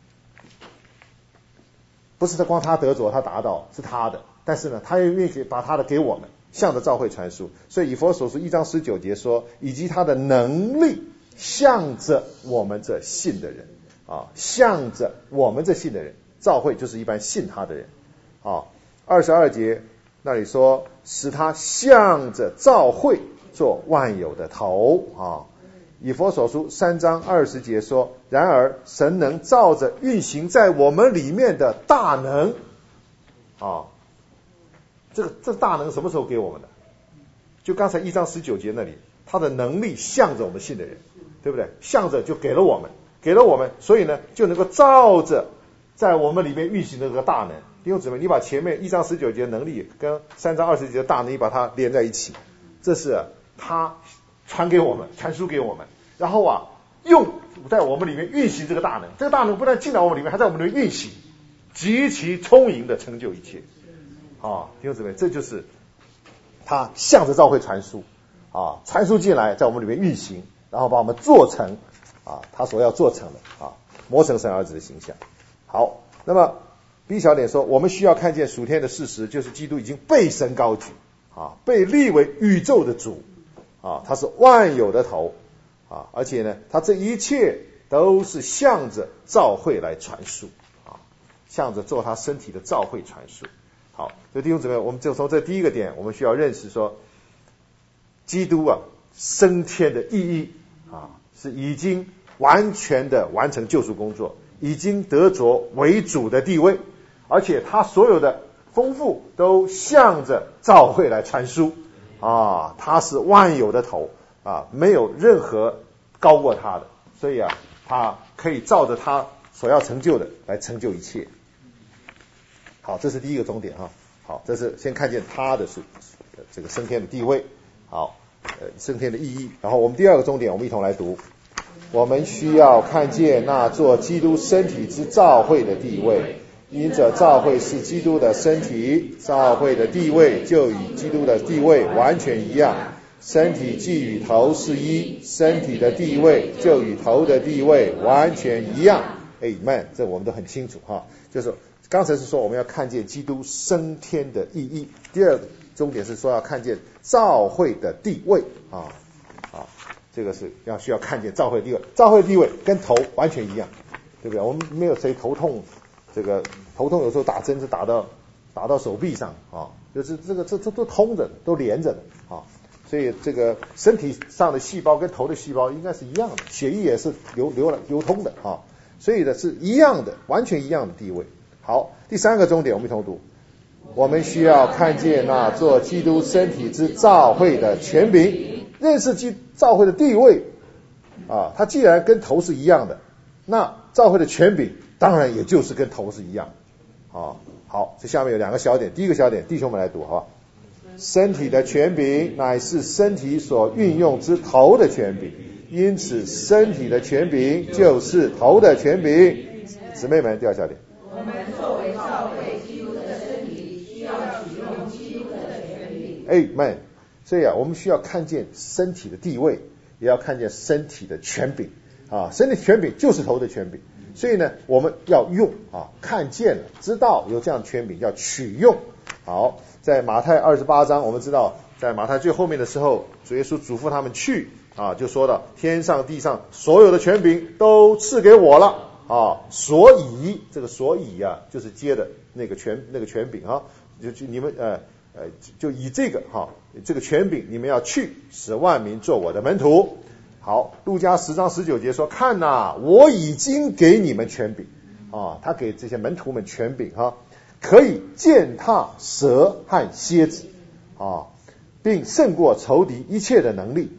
不是他光他得着他达到是他的，但是呢，他又愿意把他的给我们，向着教会传输。所以以弗所书一章十九节说，以及他的能力向着我们这信的人啊，向着我们这信的人，教会就是一般信他的人啊。二十二节那里说，使他向着教会做万有的头啊。以弗所书三章二十节说，然而神能照着运行在我们里面的大能啊，这个这大能什么时候给我们的？就刚才一章十九节那里，他的能力向着我们信的人，对不对？向着就给了我们，给了我们，所以呢就能够照着在我们里面运行的这个大能。弟兄姊妹，你把前面一章十九节的能力跟三章二十节的大能，你把它连在一起，这是他传给我们，传输给我们，然后啊用在我们里面运行这个大能。这个大能不但进到我们里面，还在我们里面运行，极其充盈的成就一切啊！弟兄姊妹，这就是他向着教会传输啊，传输进来，在我们里面运行，然后把我们做成啊他所要做成的啊，磨成神儿子的形象。好，那么 B 小点说，我们需要看见属天的事实，就是基督已经被神高举啊，被立为宇宙的主啊，他是万有的头啊，而且呢，他这一切都是向着教会来传输啊，向着做他身体的教会传输。好，所以弟兄姊妹，我们就从这第一个点，我们需要认识说，基督啊升天的意义啊，是已经完全的完成救赎工作，已经得着为主的地位，而且他所有的丰富都向着教会来传输啊，他是万有的头啊，没有任何高过他的，所以啊，他可以照着他所要成就的来成就一切。好，这是第一个重点哈。好，这是先看见他的这个升天的地位，好，呃，升天的意义。然后我们第二个重点，我们一同来读。我们需要看见那做基督身体之教会的地位，因着教会是基督的身体，教会的地位就与基督的地位完全一样。身体既与头是一，身体的地位就与头的地位完全一样。Amen， 这我们都很清楚哈。就是刚才是说我们要看见基督升天的意义，第二个重点是说要看见教会的地位啊啊。这个是要需要看见教会地位，教会地位跟头完全一样，对不对？我们没有谁头痛，这个头痛有时候打针是打到打到手臂上啊，就是这个这这都通着的，都连着的啊。所以这个身体上的细胞跟头的细胞应该是一样的，血液也是流流流通的啊，所以呢是一样的，完全一样的地位。好，第三个重点我们一同读，我们需要看见那做基督身体之教会的权柄，认识基教会的地位啊，它既然跟头是一样的，那教会的权柄当然也就是跟头是一样啊。好，这下面有两个小点，第一个小点弟兄们来读好吧。身体的权柄乃是身体所运用之头的权柄，因此身体的权柄就是头的权柄。姊妹们，第二小点， 我们作为教会基督的身体，需要取用基督的权柄。 Amen。所以啊，我们需要看见身体的地位，也要看见身体的权柄啊。身体权柄就是头的权柄，所以呢，我们要用啊，看见了，知道有这样的权柄，要取用。好，在马太二十八章，我们知道在马太最后面的时候，主耶稣嘱咐他们去啊，就说到天上地上所有的权柄都赐给我了啊，所以这个所以啊，就是接的那个权那个权柄啊，就就你们呃呃就以这个哈、啊、这个权柄，你们要去使万民做我的门徒。好，路加十章十九节说，看呐、啊，我已经给你们权柄啊，他给这些门徒们权柄哈、啊。可以践踏蛇和蝎子啊，并胜过仇敌一切的能力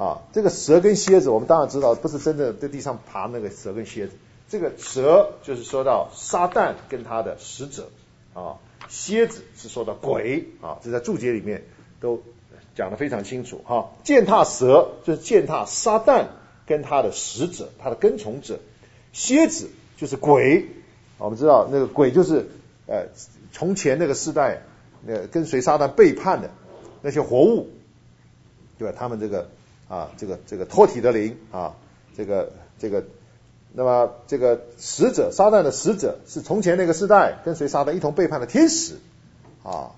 啊，这个蛇跟蝎子，我们当然知道不是真的在地上爬那个蛇跟蝎子，这个蛇就是说到撒旦跟他的使者啊，蝎子是说到鬼啊，这在注解里面都讲得非常清楚哈、啊。践踏蛇就是践踏撒旦跟他的使者，他的跟从者，蝎子就是鬼，我们知道那个鬼就是呃从前那个世代那个跟随撒旦背叛的那些活物，对吧？他们这个啊这个这个脱体的灵啊，这个这个那么这个使者撒旦的使者是从前那个世代跟随撒旦一同背叛的天使啊。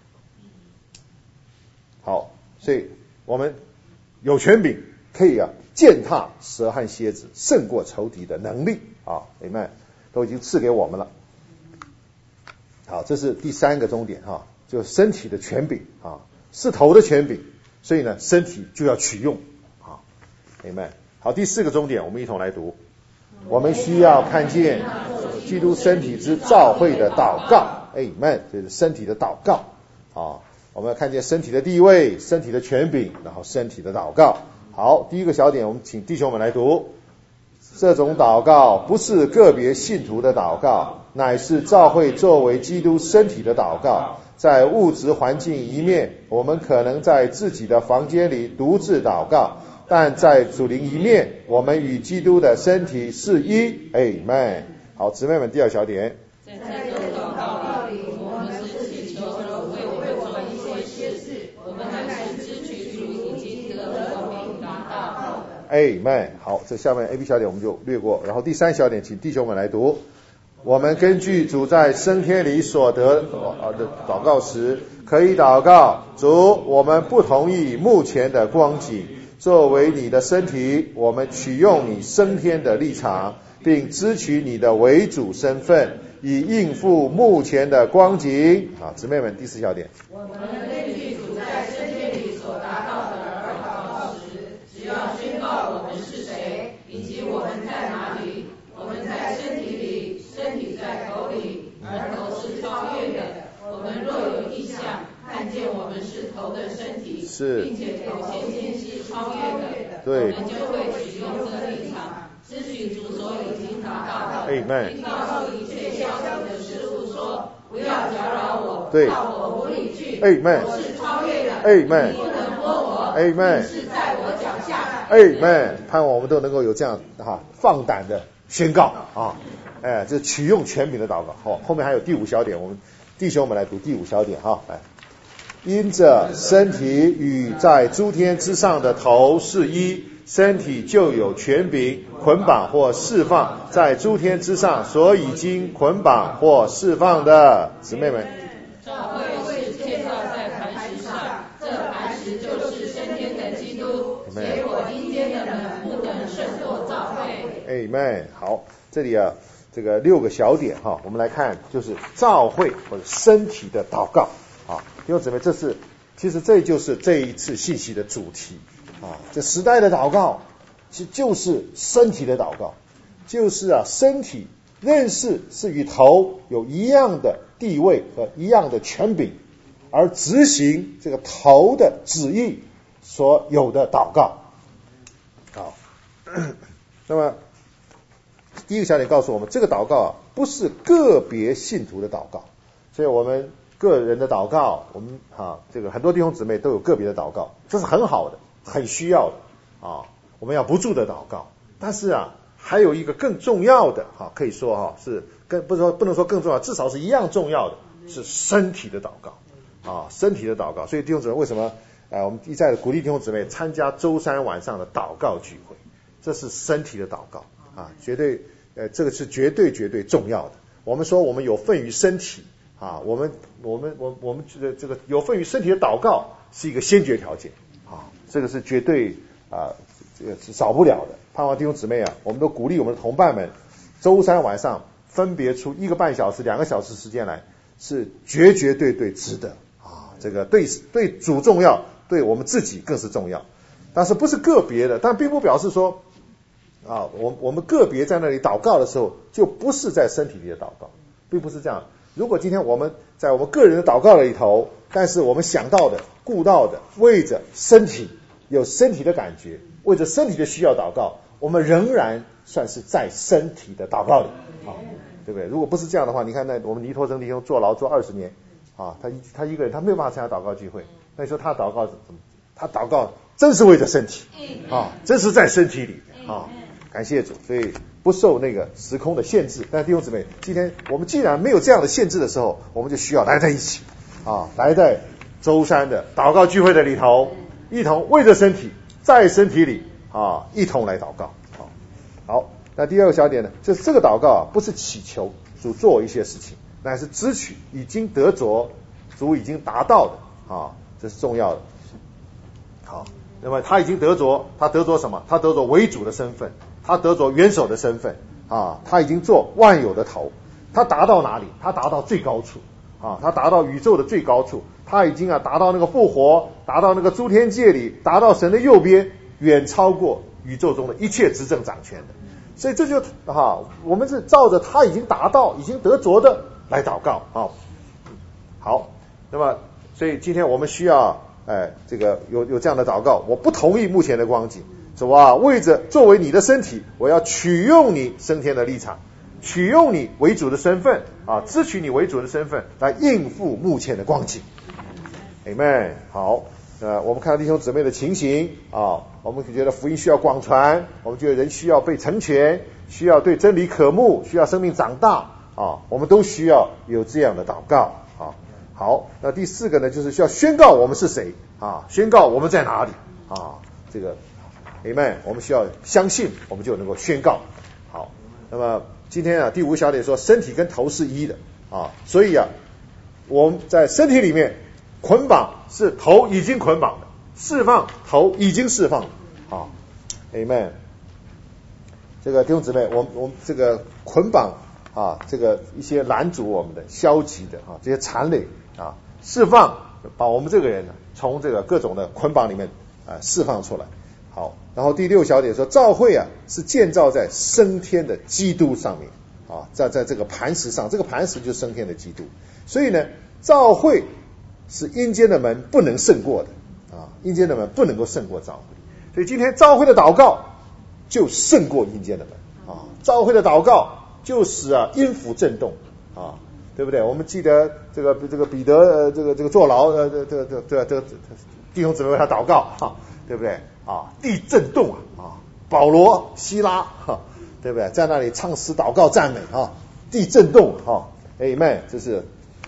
好，所以我们有权柄可以啊践踏蛇和蝎子，胜过仇敌的能力啊，阿们，都已经赐给我们了。好，这是第三个重点哈、啊，就身体的权柄啊，是头的权柄，所以呢，身体就要取用啊，阿们。好，第四个重点，我们一同来读。我们需要看见基督身体之召会的祷告，阿们，这是身体的祷告啊。我们要看见身体的地位、身体的权柄，然后身体的祷告。好，第一个小点，我们请弟兄们来读。这种祷告不是个别信徒的祷告，乃是教会作为基督身体的祷告。在物质环境一面，我们可能在自己的房间里独自祷告，但在主灵一面，我们与基督的身体是一。阿们。好，姊妹们，第二小点。 在这种祷告里，我们不是祈求为我们做一些事事，我们乃是支取主已经得的荣名达到。 阿们。好，这下面 A B 小点我们就略过，然后第三小点，请弟兄们来读。我们根据主在升天里所得的祷告时，可以祷告：主，我们不同意目前的光景，作为你的身体，我们取用你升天的立场，并支取你的为主身份，以应付目前的光景。好，姊妹们，第四小点。 我们根据主在升天里所达到的而祷告时，只要宣告我们是谁，以及我们在哪里。我们在身体里，身体在头里，而头是超越的。我们若有意向，看见我们是头的身体， 是， 并且头先先是超越的， 对， 我们就会取用这立场，支取主所已经达到的， 并告诉一切消极的事物说：不要搅扰我， 对， 到我屋里去。 我是超越的， 你不能摸我， 你是在我脚下。 阿们，盼望我们都能够有这样哈放胆的宣告啊，哎，这取用权柄的祷告。好，后面还有第五小点，我们弟兄们来读第五小点哈，来，因着身体与在诸天之上的头是一，身体就有权柄捆绑或释放在诸天之上所已经捆绑或释放的。姊妹们， 教会是建造在磐石上，这磐石就是升天的基督，结果阴间的人不能胜过教会。 阿们。好，这里啊，这个六个小点哈，我们来看，就是教会或者身体的祷告啊。弟兄姊妹，这是其实这就是这一次信息的主题啊。这时代的祷告，其实就是身体的祷告，就是啊，身体认识是与头有一样的地位和一样的权柄，而执行这个头的旨意所有的祷告。好，那么第一个小点告诉我们，这个祷告啊，不是个别信徒的祷告，所以我们个人的祷告，我们啊，这个很多弟兄姊妹都有个别的祷告，这是很好的，很需要的啊，我们要不住的祷告。但是啊，还有一个更重要的哈、啊，可以说哈、啊、是更不是说不能说更重要，至少是一样重要的，是身体的祷告啊，身体的祷告。所以弟兄姊妹，为什么呃我们一再的鼓励弟兄姊妹参加周三晚上的祷告聚会？这是身体的祷告啊，绝对呃这个是绝对绝对重要的。我们说我们有份于身体啊，我们我们我我们这个这个有份于身体的祷告是一个先决条件啊，这个是绝对啊这个是少不了的。盼望弟兄姊妹啊，我们都鼓励我们的同伴们，周三晚上分别出一个半小时、两个小时时间来，是绝绝对对值得啊。这个对对主重要，对我们自己更是重要。但是不是个别的，但并不表示说啊，我我们个别在那里祷告的时候，就不是在身体里的祷告，并不是这样。如果今天我们在我们个人的祷告里头，但是我们想到的、顾到的、为着身体有身体的感觉，为着身体的需要祷告，我们仍然算是在身体的祷告里啊，对不对？如果不是这样的话，你看那我们尼托生弟兄坐牢坐二十年啊，他他一个人他没有办法参加祷告聚会，那你说他祷告怎么？他祷告真是为着身体啊，真是在身体里啊，感谢主，所以不受那个时空的限制。但弟兄姊妹，今天我们既然没有这样的限制的时候，我们就需要来在一起啊，来在周三的祷告聚会的里头，一同为着身体，在身体里啊，一同来祷告。好，好，那第二个小点呢，就是这个祷告啊，不是祈求主做一些事情，乃是支取已经得着主已经达到的啊，这是重要的。好，那么他已经得着，他得着什么？他得着为主的身份，他得着元首的身份啊，他已经做万有的头，他达到哪里？他达到最高处啊，他达到宇宙的最高处，他已经啊达到那个复活，达到那个诸天界里，达到神的右边，远超过宇宙中的一切执政掌权的。所以这就啊，我们是照着他已经达到、已经得着的来祷告啊。好，那么所以今天我们需要。哎，这个有有这样的祷告，我不同意目前的光景，是吧？为着作为你的身体，我要取用你升天的立场，取用你为主的身份啊，支取你为主的身份来应付目前的光景。Amen。好，呃，我们看到弟兄姊妹的情形啊，我们觉得福音需要广传，我们觉得人需要被成全，需要对真理渴慕，需要生命长大啊，我们都需要有这样的祷告啊。好，那第四个呢，就是需要宣告我们是谁啊，宣告我们在哪里啊，这个 Amen， 我们需要相信，我们就能够宣告。好，那么今天啊，第五个小点说，身体跟头是一的啊，所以啊，我们在身体里面捆绑是头已经捆绑的，释放头已经释放了啊 ，Amen。这个弟兄姊妹，我们我们这个捆绑啊，这个一些拦阻我们的、消极的啊，这些缠累。啊，释放，把我们这个人呢，从这个各种的捆绑里面啊释放出来。好，然后第六小点说，教会啊是建造在升天的基督上面啊，在在这个磐石上，这个磐石就是升天的基督。所以呢，教会是阴间的门不能胜过的啊，阴间的门不能够胜过教会。所以今天教会的祷告就胜过阴间的门啊，教会的祷告就使啊阴府震动啊。对不对？我们记得这个这个彼得呃这个这个坐牢呃这这这这这弟兄姊妹为他祷告哈，对不对啊？地震动啊啊！保罗、希拉哈，对不对？在那里唱诗祷告赞美啊，地震动哈 ，Amen， 这是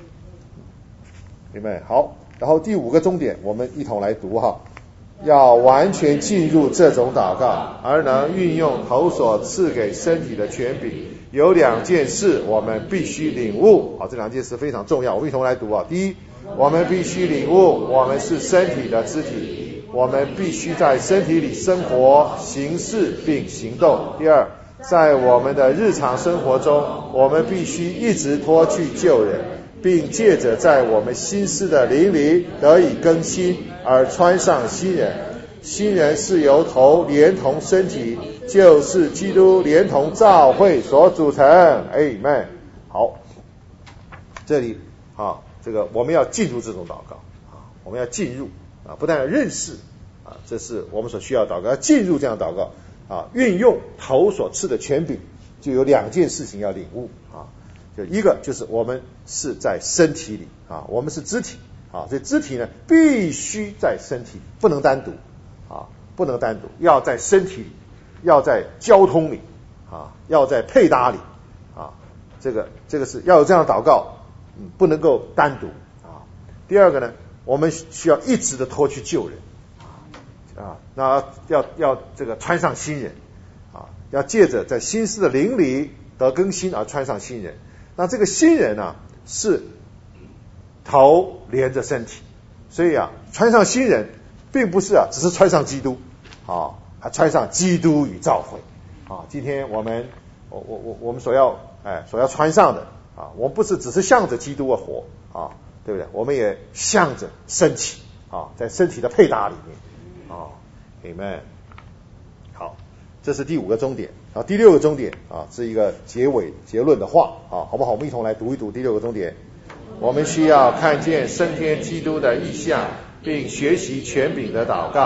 Amen。好，然后第五个终点，我们一同来读哈。要完全进入这种祷告，而能运用头所赐给身体的权柄。有两件事我们必须领悟，好，这两件事非常重要，我们一同来读啊。第一，我们必须领悟，我们是身体的肢体，我们必须在身体里生活、行事并行动。第二，在我们的日常生活中，我们必须一直脱去旧人，并借着在我们心思的灵里得以更新，而穿上新人。新人是由头连同身体，就是基督连同教会所组成。Amen。好，这里啊，这个我们要进入这种祷告啊，我们要进入啊，不但要认识啊，这是我们所需要祷告，要进入这样祷告啊，运用头所赐的权柄，就有两件事情要领悟啊，就一个就是我们是在身体里啊，我们是肢体啊，所以肢体呢必须在身体，不能单独。啊，不能单独，要在身体里，要在交通里，啊，要在配搭里，啊，这个这个是要有这样的祷告，嗯，不能够单独啊。第二个呢，我们需要一直的脱去旧人，啊，那要要这个穿上新人，啊，要借着在心思的灵里得更新而穿上新人。那这个新人啊，是头连着身体，所以啊，穿上新人。并不是啊，只是穿上基督啊，还穿上基督与教会啊。今天我们我我我我们所要哎所要穿上的啊，我们不是只是向着基督而活啊，对不对？我们也向着身体啊，在身体的配搭里面啊 ，Amen。好，这是第五个终点啊，第六个终点啊是一个结尾结论的话啊，好不好？我们一同来读一读第六个终点。我们需要看见升天基督的意象。并学习权柄的祷告，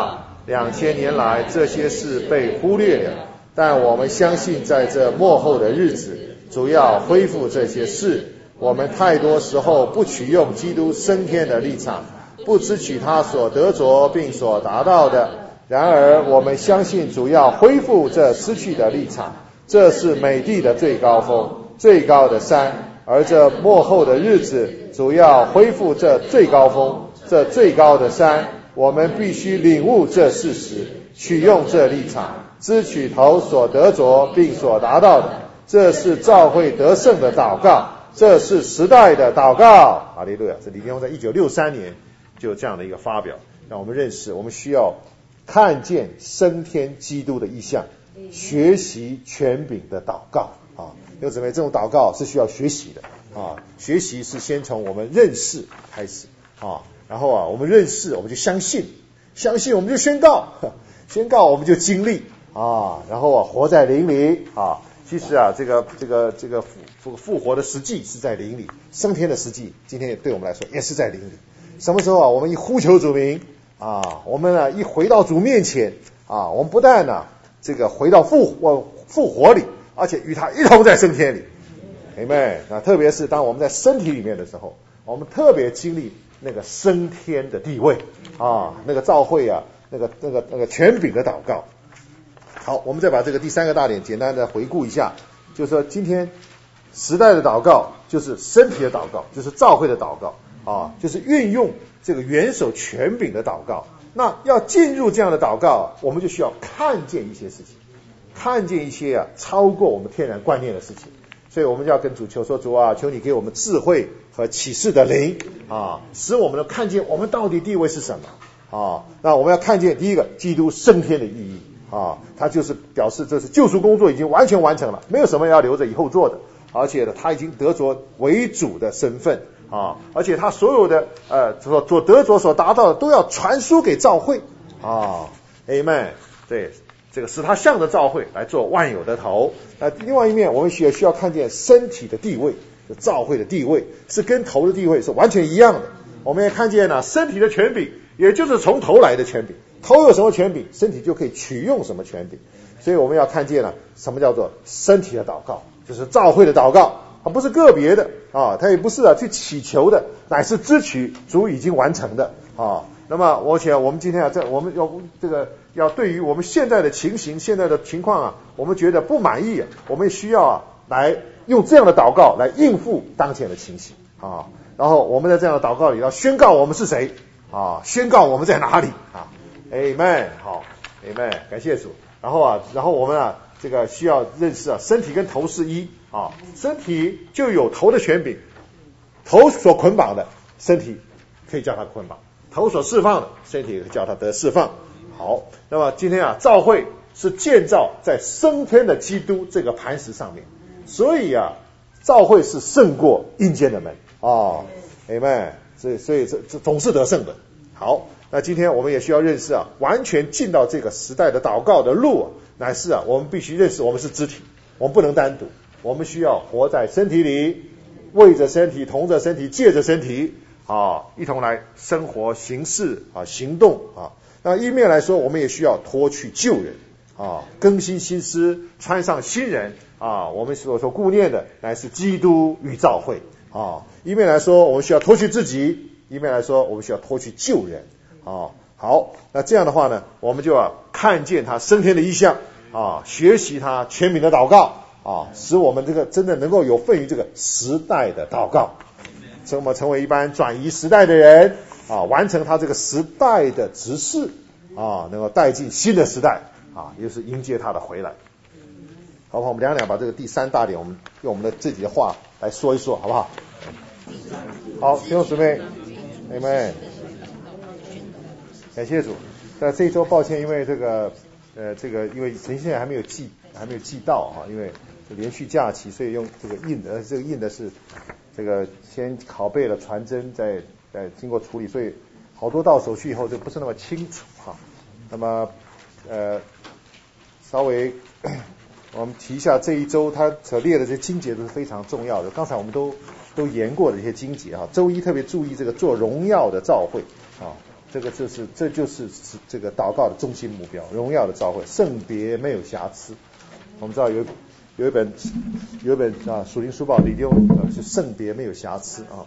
两千年来这些事被忽略了，但我们相信在这末后的日子，主要恢复这些事。我们太多时候不取用基督升天的立场，不支取他所得着并所达到的。然而我们相信主要恢复这失去的立场，这是美地的最高峰，最高的山。而这末后的日子，主要恢复这最高峰，这最高的山。我们必须领悟这事实，取用这立场，支取头所得着并所达到的。这是教会得胜的祷告，这是时代的祷告。哈利路亚！这李天宏在一九六三年就有这样的一个发表，让我们认识我们需要看见升天基督的意象，学习权柄的祷告啊！弟兄姊妹，这种祷告是需要学习的啊！学习是先从我们认识开始啊，然后啊，我们认识我们就相信，相信我们就宣告，宣告我们就经历啊，然后啊，活在灵里啊。其实啊，这个这个这个复复活的实际是在灵里，升天的实际今天对我们来说也是在灵里。什么时候啊，我们一呼求主名啊，我们呢一回到主面前啊，我们不但呢这个回到复活复活里，而且与他一同在升天里。阿们。那特别是当我们在身体里面的时候，我们特别经历那个升天的地位啊，那个召会啊，那个那个那个权柄的祷告。好，我们再把这个第三个大点简单的回顾一下，就是说今天时代的祷告就是身体的祷告，就是召会的祷告啊，就是运用这个元首权柄的祷告。那要进入这样的祷告，我们就需要看见一些事情，看见一些啊超过我们天然观念的事情。所以我们就要跟主求说，主啊，求你给我们智慧和启示的灵啊，使我们能看见我们到底地位是什么啊。那我们要看见第一个，基督升天的意义啊，它就是表示这是救赎工作已经完全完成了，没有什么要留着以后做的，而且呢，他已经得着为主的身份啊，而且他所有的呃所所得着所达到的都要传输给教会啊 ，Amen。对，这个使他向着教会来做万有的头。那另外一面，我们也需要看见身体的地位，就教会的地位是跟头的地位是完全一样的。我们也看见了身体的权柄，也就是从头来的权柄。头有什么权柄，身体就可以取用什么权柄。所以我们要看见了什么叫做身体的祷告，就是教会的祷告，它不是个别的啊，它也不是啊去祈求的，乃是支取主已经完成的啊。那么而且我们今天啊，在我们要这个要对于我们现在的情形、现在的情况啊，我们觉得不满意，我们需要啊来用这样的祷告来应付当前的情形啊。然后我们在这样的祷告里要宣告我们是谁啊，宣告我们在哪里啊。Amen， 好 ，Amen， 感谢主。然后啊，然后我们啊，这个需要认识啊，身体跟头是一啊，身体就有头的权柄，头所捆绑的，身体可以叫它捆绑；头所释放的，身体可以叫它得释放。好，那么今天啊，教会是建造在升天的基督这个磐石上面，所以啊，教会是胜过阴间的门啊 ，Amen。所以，所以这这总是得胜的。好。那今天我们也需要认识啊，完全进到这个时代的祷告的路啊，乃是啊，我们必须认识我们是肢体，我们不能单独，我们需要活在身体里，为着身体，同着身体，借着身体啊，一同来生活、行事啊、行动啊。那一面来说，我们也需要脱去旧人啊，更新心思，穿上新人啊。我们所所顾念的乃是基督与教会啊。一面来说，我们需要脱去自己；一面来说，我们需要脱去旧人。啊，好，那这样的话呢，我们就要看见他升天的意象啊，学习他权柄的祷告啊，使我们这个真的能够有份于这个时代的祷告，使我们成为一般转移时代的人啊，完成他这个时代的指示啊，能够带进新的时代啊，也就是迎接他的回来。好不好？我们两两把这个第三大点，我们用我们的自己的话来说一说，好不好？好，弟兄姊妹，阿们。感谢主。那这一周抱歉，因为这个呃这个因为陈现在还没有寄还没有寄到哈，因为连续假期，所以用这个印的这个印的是这个先拷贝了传真，再再经过处理，所以好多到手续以后就不是那么清楚哈。那么呃稍微我们提一下这一周他所列的这些经节都是非常重要的，刚才我们都都言过的一些经节哈。周一特别注意这个做荣耀的召会啊。 这个就是这就是这个祷告的中心目标，荣耀的召会，圣别没有瑕疵。我们知道有有一本有一本啊属灵书报里头是圣别没有瑕疵啊。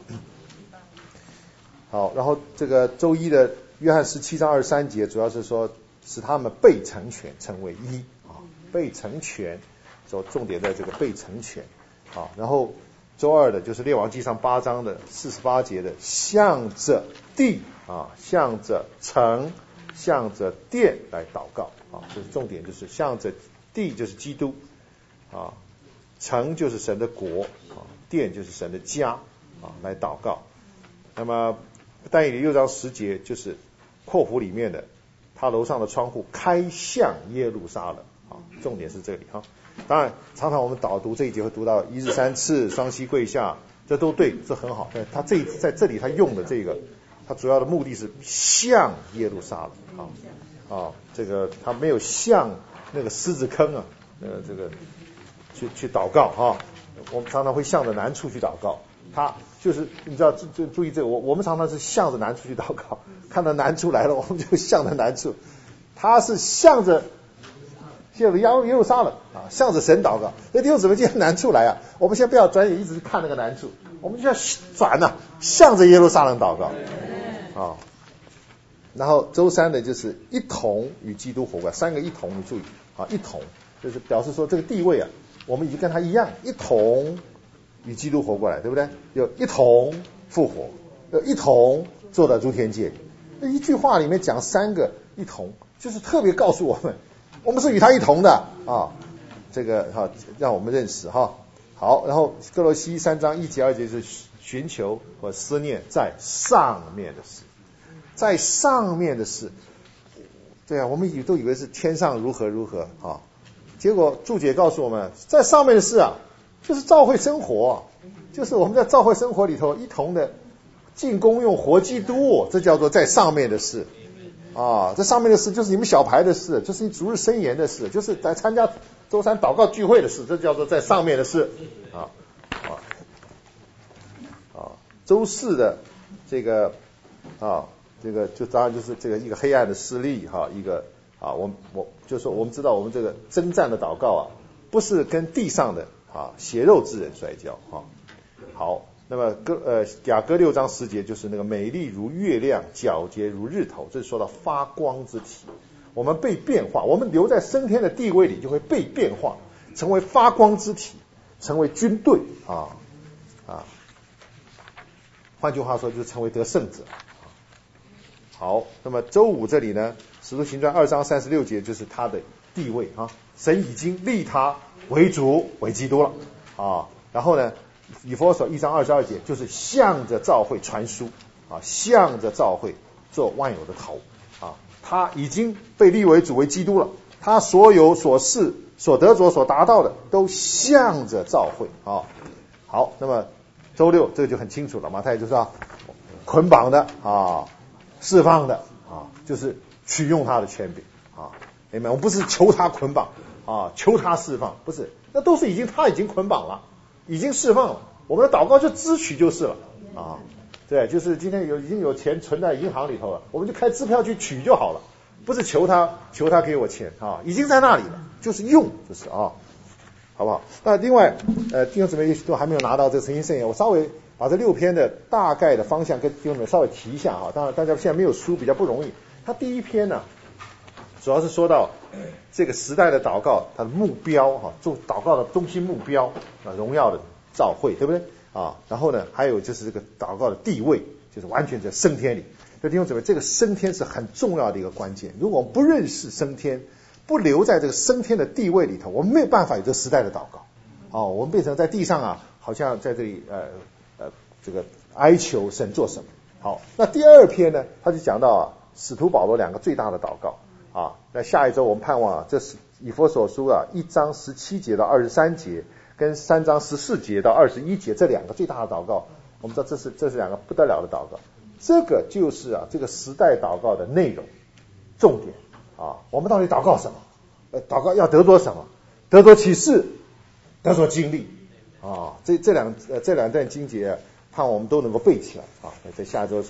好，然后这个周一的约翰十七章二十三节，主要是说使他们被成全，成为一啊，被成全，所重点在这个被成全啊。然后周二的就是列王纪上八章的四十八节的，向着地啊，向着城，向着殿来祷告啊，这是重点，就是向着地就是基督啊，城就是神的国啊，殿就是神的家啊，来祷告。那么但以理六章十节就是括弧里面的，他楼上的窗户开向耶路撒冷啊，重点是这里哈。当然，常常我们导读这一节会读到一日三次，双膝跪下，这都对，这很好。但他这在这里他用的这个，他主要的目的是向耶路撒冷啊啊，这个他没有向那个狮子坑啊，呃，这个去去祷告哈。我们常常会向着难处去祷告。他就是你知道，注注意这个，我我们常常是向着难处去祷告，看到难处来了，我们就向着难处。他是向着向着耶路撒冷啊，向着神祷告。那弟兄姊妹，今天难处来啊，我们先不要转眼一直看那个难处，我们就要转呐、啊，向着耶路撒冷祷告啊。然后周三的就是一同与基督活过来，三个一同，你注意啊，一同就是表示说这个地位啊，我们已经跟他一样，一同与基督活过来，对不对？有一同复活，有一同坐在诸天界里。那一句话里面讲三个一同，就是特别告诉我们，我们是与他一同的啊。这个哈，让我们认识哈。好，然后哥罗西三章一节二节是寻求和思念在上面的事，在上面的事。对啊，我们以都以为是天上如何如何啊，结果注解告诉我们，在上面的事啊。就是教会生活，就是我们在教会生活里头一同的进功用活基督，这叫做在上面的事啊。这上面的事就是你们小牌的事，就是你逐日申言的事，就是在参加周三祷告聚会的事，这叫做在上面的事啊啊啊。周四的这个啊，这个就当然就是这个一个黑暗的势力哈、啊，一个啊，我我就是说我们知道我们这个征战的祷告啊，不是跟地上的。啊，血肉之人摔跤啊！好，那么哥呃雅歌六章十节就是那个美丽如月亮，皎洁如日头，这是说到发光之体。我们被变化，我们留在升天的地位里，就会被变化，成为发光之体，成为军队啊啊！换句话说，就是成为得胜者。好，那么周五这里呢，使徒行传二章三十六节就是他的地位啊，神已经立他为主为基督了啊，然后呢，以弗所一章二十二节就是向着教会传书啊，向着教会做万有的头啊，他已经被立为主为基督了，他所有所事所得着所达到的都向着教会啊。好，那么周六这个就很清楚了，马太就是啊捆绑的啊，释放的啊，就是取用他的权柄啊，明白？我们不是求他捆绑。啊，求他释放，不是，那都是已经他已经捆绑了，已经释放了。我们的祷告就支取就是了啊，对，就是今天有已经有钱存在银行里头了，我们就开支票去取就好了，不是求他求他给我钱啊，已经在那里了，就是用就是啊，好不好？那另外呃，弟兄姊妹也许都还没有拿到这个诚心圣言，我稍微把这六篇的大概的方向跟弟兄们稍微提一下啊，当然大家现在没有书比较不容易。他第一篇呢，主要是说到这个时代的祷告，它的目标哈，做祷告的中心目标啊，荣耀的召会，对不对啊？然后呢，还有就是这个祷告的地位，就是完全在升天里。所以弟兄姊妹，这个升天是很重要的一个关键。如果我们不认识升天，不留在这个升天的地位里头，我们没有办法有这个时代的祷告。哦，我们变成在地上啊，好像在这里呃呃这个哀求神做什么。好，那第二篇呢，他就讲到啊，使徒保罗两个最大的祷告。啊，那下一周我们盼望啊，这是以弗所书啊一章十七节到二十三节，跟三章十四节到二十一节这两个最大的祷告，我们知道这是这是两个不得了的祷告，这个就是啊这个时代祷告的内容重点啊。我们到底祷告什么？呃，祷告要得着什么？得着启示，得着经历啊。这这两呃这两段经节、啊，盼望我们都能够背起来啊。在下周的时候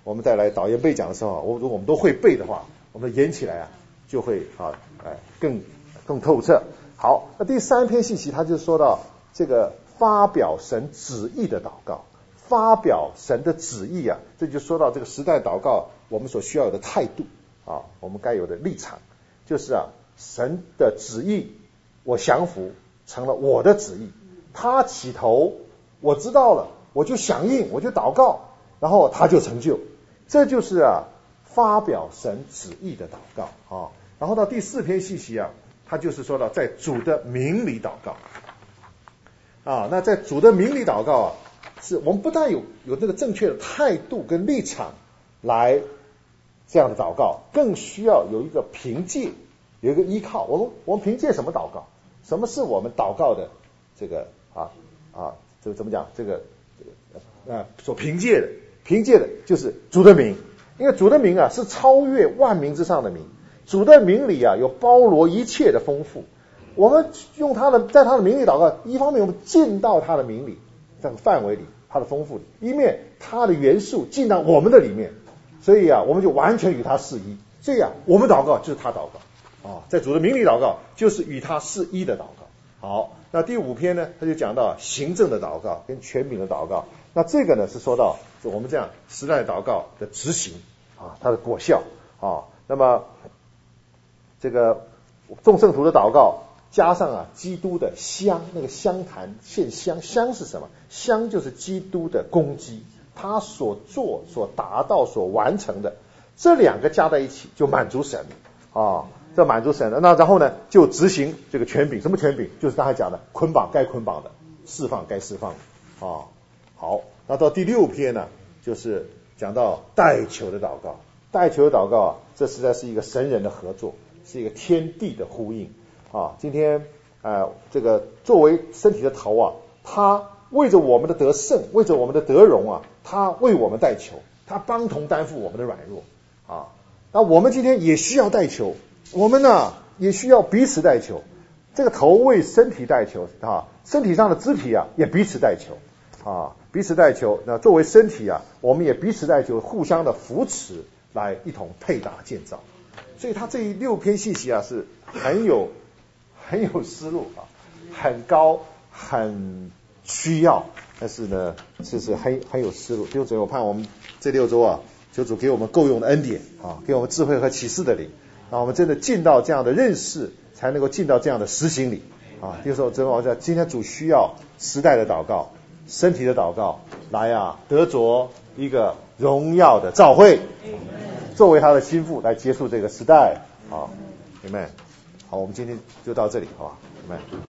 我们再来导言背讲的时候，我如果我们都会背的话，我们演起来啊就会啊哎更更透彻。好，那第三篇信息他就说到这个发表神旨意的祷告，发表神的旨意啊，这就说到这个时代祷告我们所需要有的态度啊，我们该有的立场，就是啊神的旨意我降服成了我的旨意，他起头我知道了，我就响应，我就祷告，然后他就成就，这就是啊发表神旨意的祷告啊。然后到第四篇信息啊，他就是说到在主的名里祷告啊，那在主的名里祷告啊，是我们不但有有这个正确的态度跟立场来这样的祷告，更需要有一个凭借，有一个依靠。我们我们凭借什么祷告？什么是我们祷告的这个啊啊这个怎么讲？这个这个啊所凭借的，凭借的就是主的名，因为主的名啊是超越万名之上的名，主的名里啊有包罗一切的丰富。我们用他的在他的名里祷告，一方面我们进到他的名里这个范围里，他的丰富里，一面他的元素进到我们的里面，所以啊我们就完全与他是一。所以啊我们祷告就是他祷告啊，在主的名里祷告就是与他是一的祷告。好，那第五篇呢，他就讲到行政的祷告跟权柄的祷告。那这个呢是说到就我们这样时代祷告的执行啊，它的果效啊。那么这个众圣徒的祷告加上啊基督的香，那个香坛献香，香是什么？香就是基督的功绩，他所做所达到所完成的，这两个加在一起就满足神啊，这满足神的。那然后呢就执行这个权柄，什么权柄？就是刚才讲的捆绑该捆绑的，释放该释放的啊。好，那到第六篇呢，就是讲到代求的祷告。代求的祷告啊，这实在是一个神人的合作，是一个天地的呼应啊。今天呃，这个作为身体的头啊，他为着我们的得胜，为着我们的得荣啊，他为我们代求，他帮同担负我们的软弱啊。那我们今天也需要代求，我们呢也需要彼此代求。这个头为身体代求啊，身体上的肢体啊也彼此代求啊，彼此代求。那作为身体啊，我们也彼此代求，互相的扶持，来一同配搭建造。所以他这六篇信息啊是很有很有思路啊，很高，很需要，但是呢，这是很很有思路。弟兄姊妹，我盼我们这六周啊，求主给我们够用的恩典啊，给我们智慧和启示的灵，让我们真的进到这样的认识，才能够进到这样的实行里啊。弟兄姊妹，我讲今天主需要时代的祷告，身体的祷告，来啊得着一个荣耀的召会，作为他的心腹来结束这个时代啊，阿们。好，我们今天就到这里，好吧，阿们。